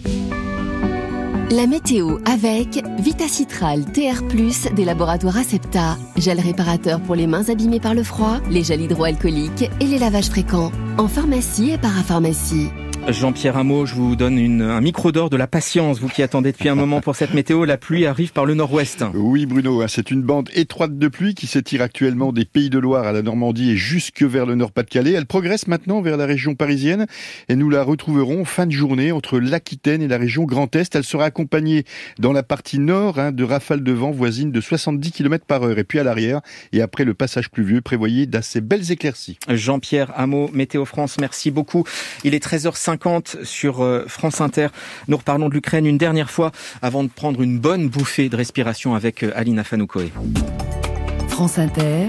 La météo avec Vitacitral T R plus des laboratoires Acepta. Gel réparateur pour les mains abîmées par le froid, les gels hydroalcooliques et les lavages fréquents. En pharmacie et parapharmacie. Jean-Pierre Hameau, je vous donne une, un micro d'or de la patience, vous qui attendez depuis un moment pour cette météo. La pluie arrive par le nord-ouest. Oui Bruno, c'est une bande étroite de pluie qui s'étire actuellement des Pays de Loire à la Normandie et jusque vers le Nord-Pas-de-Calais. Elle progresse maintenant vers la région parisienne et nous la retrouverons fin de journée entre l'Aquitaine et la région Grand Est. Elle sera accompagnée dans la partie nord hein, de rafales de vent voisines de soixante-dix kilomètres par heure. Et puis à l'arrière et après le passage pluvieux, prévoyez d'assez belles éclaircies. Jean-Pierre Hameau, Météo France, merci beaucoup. Il est treize heures cinquante sur France Inter. Nous reparlons de l'Ukraine une dernière fois avant de prendre une bonne bouffée de respiration avec Alina Fanoukoé. France Inter,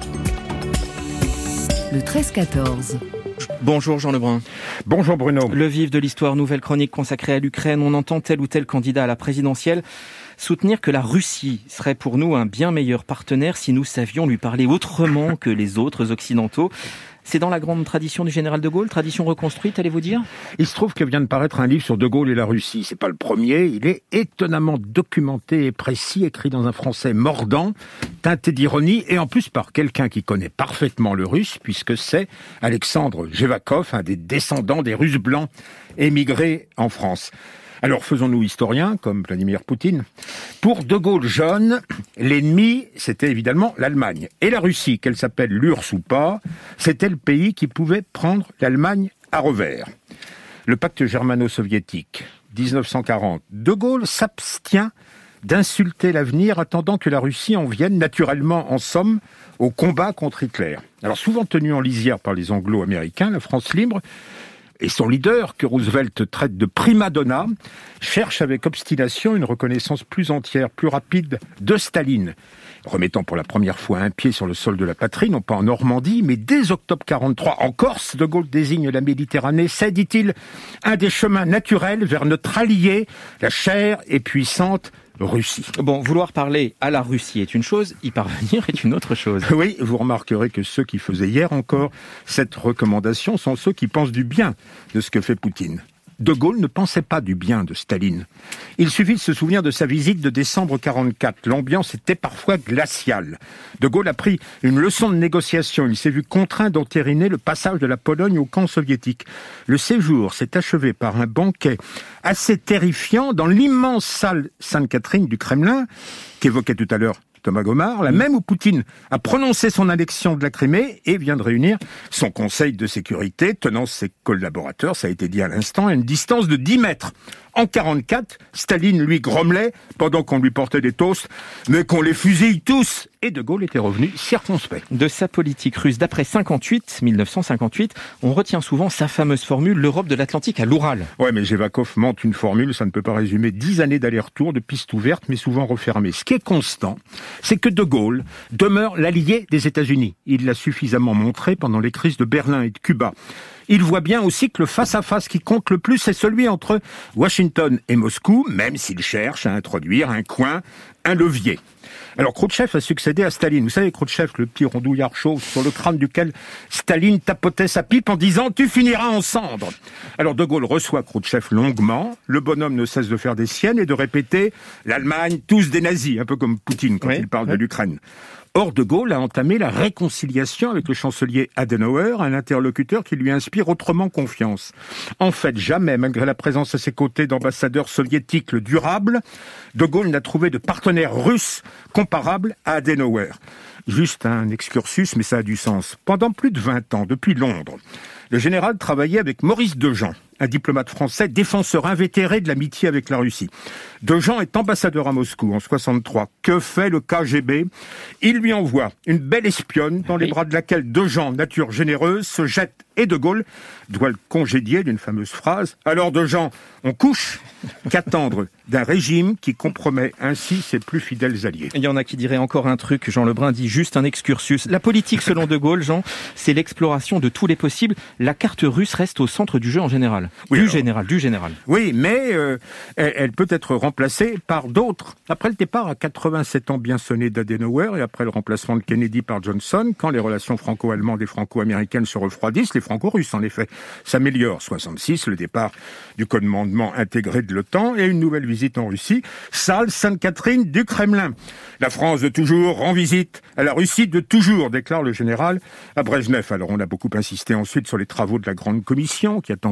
le treize quatorze. Bonjour Jean Lebrun. Bonjour Bruno. Le vif de l'histoire, nouvelle chronique consacrée à l'Ukraine. On entend tel ou tel candidat à la présidentielle soutenir que la Russie serait pour nous un bien meilleur partenaire si nous savions lui parler autrement que les autres occidentaux. C'est dans la grande tradition du général de Gaulle, tradition reconstruite, allez-vous dire ? Il se trouve que vient de paraître un livre sur de Gaulle et la Russie. C'est pas le premier, il est étonnamment documenté et précis, écrit dans un français mordant, teinté d'ironie, et en plus par quelqu'un qui connaît parfaitement le russe, puisque c'est Alexandre Jevakov, un des descendants des Russes blancs émigrés en France. Alors faisons-nous historiens, comme Vladimir Poutine. Pour De Gaulle jeune, l'ennemi, c'était évidemment l'Allemagne. Et la Russie, qu'elle s'appelle l'U R S S ou pas, c'était le pays qui pouvait prendre l'Allemagne à revers. Le pacte germano-soviétique, dix-neuf cent quarante. De Gaulle s'abstient d'insulter l'avenir, attendant que la Russie en vienne naturellement, en somme, au combat contre Hitler. Alors souvent tenu en lisière par les anglo-américains, la France libre et son leader, que Roosevelt traite de prima donna, cherche avec obstination une reconnaissance plus entière, plus rapide de Staline. Remettant pour la première fois un pied sur le sol de la patrie, non pas en Normandie, mais dès octobre quarante-trois en Corse, De Gaulle désigne la Méditerranée. C'est, dit-il, un des chemins naturels vers notre allié, la chère et puissante Russie. Bon, vouloir parler à la Russie est une chose, y parvenir est une autre chose. Oui, vous remarquerez que ceux qui faisaient hier encore cette recommandation sont ceux qui pensent du bien de ce que fait Poutine. De Gaulle ne pensait pas du bien de Staline. Il suffit de se souvenir de sa visite de décembre quarante-quatre. L'ambiance était parfois glaciale. De Gaulle a pris une leçon de négociation. Il s'est vu contraint d'entériner le passage de la Pologne au camp soviétique. Le séjour s'est achevé par un banquet assez terrifiant dans l'immense salle Sainte-Catherine du Kremlin, qu'évoquait tout à l'heure Thomas Gomard, la même où Poutine a prononcé son annexion de la Crimée et vient de réunir son conseil de sécurité, tenant ses collaborateurs, ça a été dit à l'instant, à une distance de dix mètres. En quarante-quatre, Staline lui grommelait, pendant qu'on lui portait des toasts, mais qu'on les fusille tous. Et De Gaulle était revenu circonspect. De sa politique russe d'après cinquante-huit, mille neuf cent cinquante-huit, on retient souvent sa fameuse formule « l'Europe de l'Atlantique à l'Oural ». Ouais, mais Jevakov mente une formule, ça ne peut pas résumer dix années d'aller-retour, de pistes ouvertes, mais souvent refermées. Ce qui est constant, c'est que De Gaulle demeure l'allié des États-Unis. Il l'a suffisamment montré pendant les crises de Berlin et de Cuba. Il voit bien aussi que le face-à-face qui compte le plus, c'est celui entre Washington et Moscou, même s'il cherche à introduire un coin, un levier. Alors Khrouchtchev a succédé à Staline. Vous savez, Khrouchtchev, le petit rondouillard chauve sur le crâne duquel Staline tapotait sa pipe en disant « Tu finiras en cendres ». Alors De Gaulle reçoit Khrouchtchev longuement. Le bonhomme ne cesse de faire des siennes et de répéter « L'Allemagne, tous des nazis », un peu comme Poutine quand oui, il parle oui. de l'Ukraine. Or, De Gaulle a entamé la réconciliation avec le chancelier Adenauer, un interlocuteur qui lui inspire autrement confiance. En fait, jamais, malgré la présence à ses côtés d'ambassadeurs soviétiques durables, De Gaulle n'a trouvé de partenaire russe comparable à Adenauer. Juste un excursus, mais ça a du sens. Pendant plus de vingt ans, depuis Londres, le général travaillait avec Maurice Dejean, un diplomate français, défenseur invétéré de l'amitié avec la Russie. Dejean est ambassadeur à Moscou en soixante-trois. Que fait le K G B ? Il lui envoie une belle espionne dans les bras de laquelle Dejean, nature généreuse, se jette et De Gaulle doit le congédier d'une fameuse phrase. Alors Dejean, on couche ? Qu'attendre d'un régime qui compromet ainsi ses plus fidèles alliés ? Il y en a qui diraient encore un truc, Jean Lebrun dit juste un excursus. La politique, selon De Gaulle, Jean, c'est l'exploration de tous les possibles. La carte russe reste au centre du jeu en général. Oui, du alors, général, du général. Oui, mais euh, elle, elle peut être remplacée par d'autres. Après le départ à quatre-vingt-sept ans bien sonné d'Adenauer et après le remplacement de Kennedy par Johnson, quand les relations franco-allemandes et franco-américaines se refroidissent, les franco-russes, en effet, s'améliorent. soixante-six, le départ du commandement intégré de l'OTAN et une nouvelle visite en Russie, salle Sainte-Catherine du Kremlin. La France de toujours rend visite à la Russie de toujours, déclare le général à Brejnev. Alors on a beaucoup insisté ensuite sur les travaux de la Grande Commission qui a tenté de rapprocher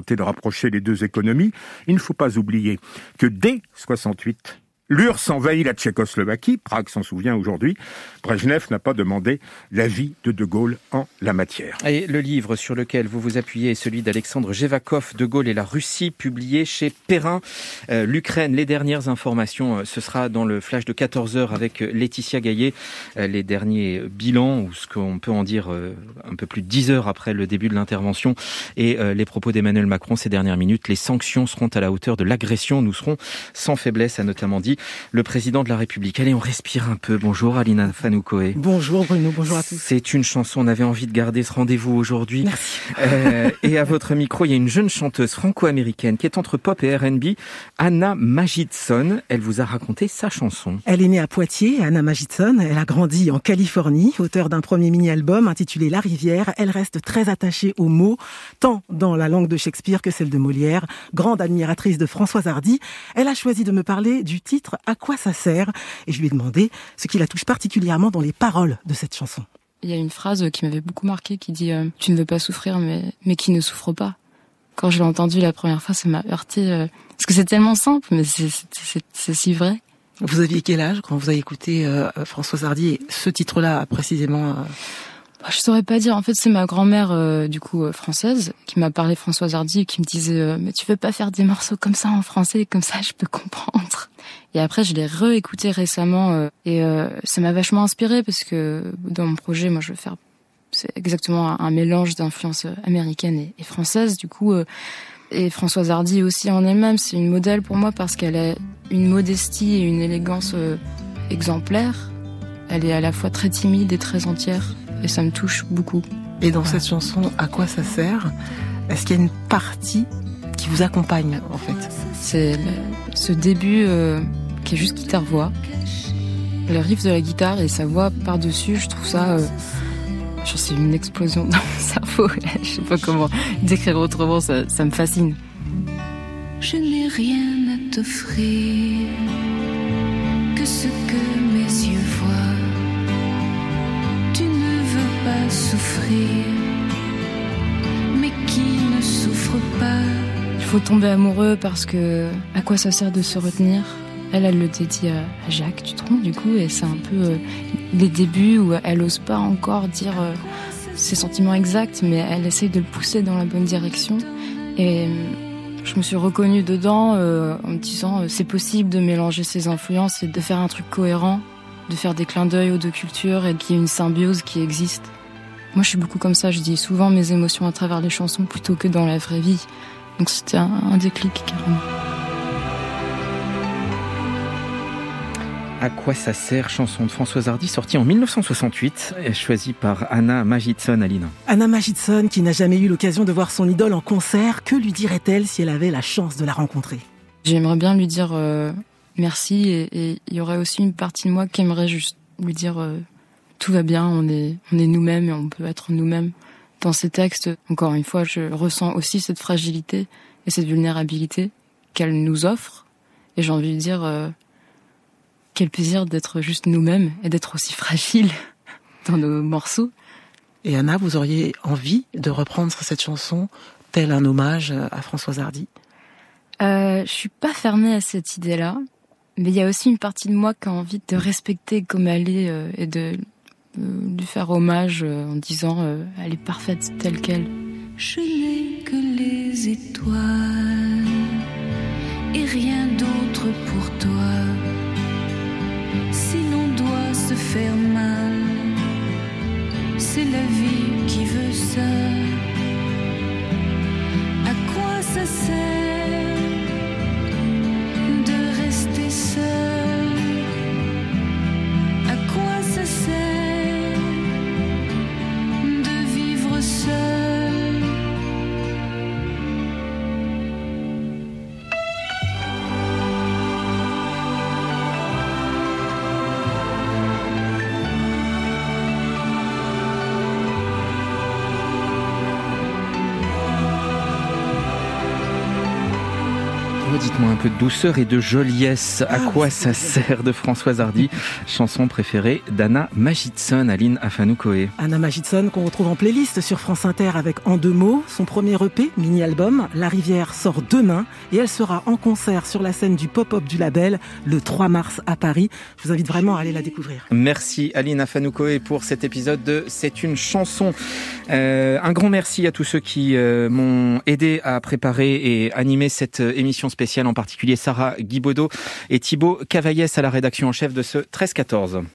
rapprocher les deux économies. Il ne faut pas oublier que dès soixante-huit, l'U R S S envahit la Tchécoslovaquie, Prague s'en souvient aujourd'hui. Brejnev n'a pas demandé l'avis de De Gaulle en la matière. Et le livre sur lequel vous vous appuyez est celui d'Alexandre Jevakov, De Gaulle et la Russie, publié chez Perrin. Euh, L'Ukraine, les dernières informations, euh, ce sera dans le flash de quatorze heures avec Laetitia Gaillet. Euh, les derniers bilans, ou ce qu'on peut en dire euh, un peu plus de dix heures après le début de l'intervention, et euh, les propos d'Emmanuel Macron ces dernières minutes. Les sanctions seront à la hauteur de l'agression. Nous serons sans faiblesse, a notamment dit le président de la République. Allez, on respire un peu. Bonjour Alina Fanoukoé. Bonjour Bruno, bonjour à tous. C'est une chanson, on avait envie de garder ce rendez-vous aujourd'hui. Merci. Euh, et à votre micro, il y a une jeune chanteuse franco-américaine qui est entre pop et R and B, Anna Magidson. Elle vous a raconté sa chanson. Elle est née à Poitiers, Anna Magidson. Elle a grandi en Californie, auteure d'un premier mini-album intitulé La Rivière. Elle reste très attachée aux mots, tant dans la langue de Shakespeare que celle de Molière. Grande admiratrice de Françoise Hardy, elle a choisi de me parler du titre « À quoi ça sert ?» et je lui ai demandé ce qui la touche particulièrement dans les paroles de cette chanson. Il y a une phrase qui m'avait beaucoup marquée qui dit euh, « Tu ne veux pas souffrir, mais, mais qui ne souffre pas ». Quand je l'ai entendu la première fois, ça m'a heurté, euh, parce que c'est tellement simple, mais c'est, c'est, c'est, c'est si vrai. Vous aviez quel âge quand vous avez écouté euh, Françoise Hardy et ce titre-là précisément euh... Je saurais pas dire. En fait, c'est ma grand-mère, euh, du coup, euh, française, qui m'a parlé Françoise Hardy et qui me disait euh, « Mais tu veux pas faire des morceaux comme ça en français, comme ça je peux comprendre ». Et après, je l'ai réécouté récemment euh, et euh, ça m'a vachement inspirée parce que dans mon projet, moi, je veux faire c'est exactement un, un mélange d'influences américaines et, et françaises, du coup. Euh, et Françoise Hardy aussi en elle-même, c'est une modèle pour moi parce qu'elle a une modestie et une élégance euh, exemplaires. Elle est à la fois très timide et très entière. Et ça me touche beaucoup. Et dans cette chanson, à quoi ça sert ? Est-ce qu'il y a une partie qui vous accompagne, en fait ? C'est le, ce début euh, qui est juste guitare-voix. Le riff de la guitare et sa voix par-dessus, je trouve ça... Euh, genre c'est une explosion dans mon cerveau. Je sais pas comment décrire autrement, ça, ça me fascine. Je n'ai rien à t'offrir que ce que mes yeux voient. Pas souffrir, mais qui ne souffre pas. Il faut tomber amoureux parce que à quoi ça sert de se retenir ? Elle, elle le dédie à Jacques Dutronc, du coup, et c'est un peu euh, les débuts où elle ose pas encore dire euh, ses sentiments exacts, mais elle essaye de le pousser dans la bonne direction. Et euh, je me suis reconnue dedans euh, en me disant euh, c'est possible de mélanger ses influences et de faire un truc cohérent, de faire des clins d'œil aux deux cultures et qu'il y ait une symbiose qui existe. Moi, je suis beaucoup comme ça, je dis souvent mes émotions à travers les chansons plutôt que dans la vraie vie. Donc c'était un, un déclic, carrément. À quoi ça sert, chanson de Françoise Hardy, sortie en dix-neuf cent soixante-huit, choisie par Anna Magidson, Aline. Anna Magidson, qui n'a jamais eu l'occasion de voir son idole en concert, que lui dirait-elle si elle avait la chance de la rencontrer ? J'aimerais bien lui dire... Euh... merci, et il y aurait aussi une partie de moi qui aimerait juste lui dire euh, tout va bien, on est on est nous-mêmes et on peut être nous-mêmes. Dans ces textes, encore une fois, je ressens aussi cette fragilité et cette vulnérabilité qu'elle nous offre, et j'ai envie de dire euh, quel plaisir d'être juste nous-mêmes et d'être aussi fragile dans nos morceaux. Et Anna, vous auriez envie de reprendre cette chanson tel un hommage à Françoise Hardy ? euh, Je suis pas fermée à cette idée-là. Mais il y a aussi une partie de moi qui a envie de respecter comme elle est euh, et de euh, lui faire hommage euh, en disant euh, elle est parfaite telle qu'elle. Je n'ai que les étoiles et rien d'autre pour toi. Si l'on doit se faire mal, c'est la vie qui veut ça. À quoi ça sert ? Seul, à quoi ça sert de vivre seul? dites-moi un peu de douceur et de joliesse. À quoi ça sert de Françoise Hardy, chanson préférée d'Anna Majidson, Aline Afanoukoé. Anna Majidson qu'on retrouve en playlist sur France Inter avec En deux mots, son premier E P, mini-album, La Rivière sort demain et elle sera en concert sur la scène du pop-up du label le trois mars à Paris. Je vous invite vraiment à aller la découvrir. Merci Aline Afanoukoé pour cet épisode de C'est une chanson. Euh, un grand merci à tous ceux qui euh, m'ont aidé à préparer et animer cette émission spéciale, en particulier Sarah Guibaudot et Thibaut Cavaillès à la rédaction en chef de ce treize quatorze.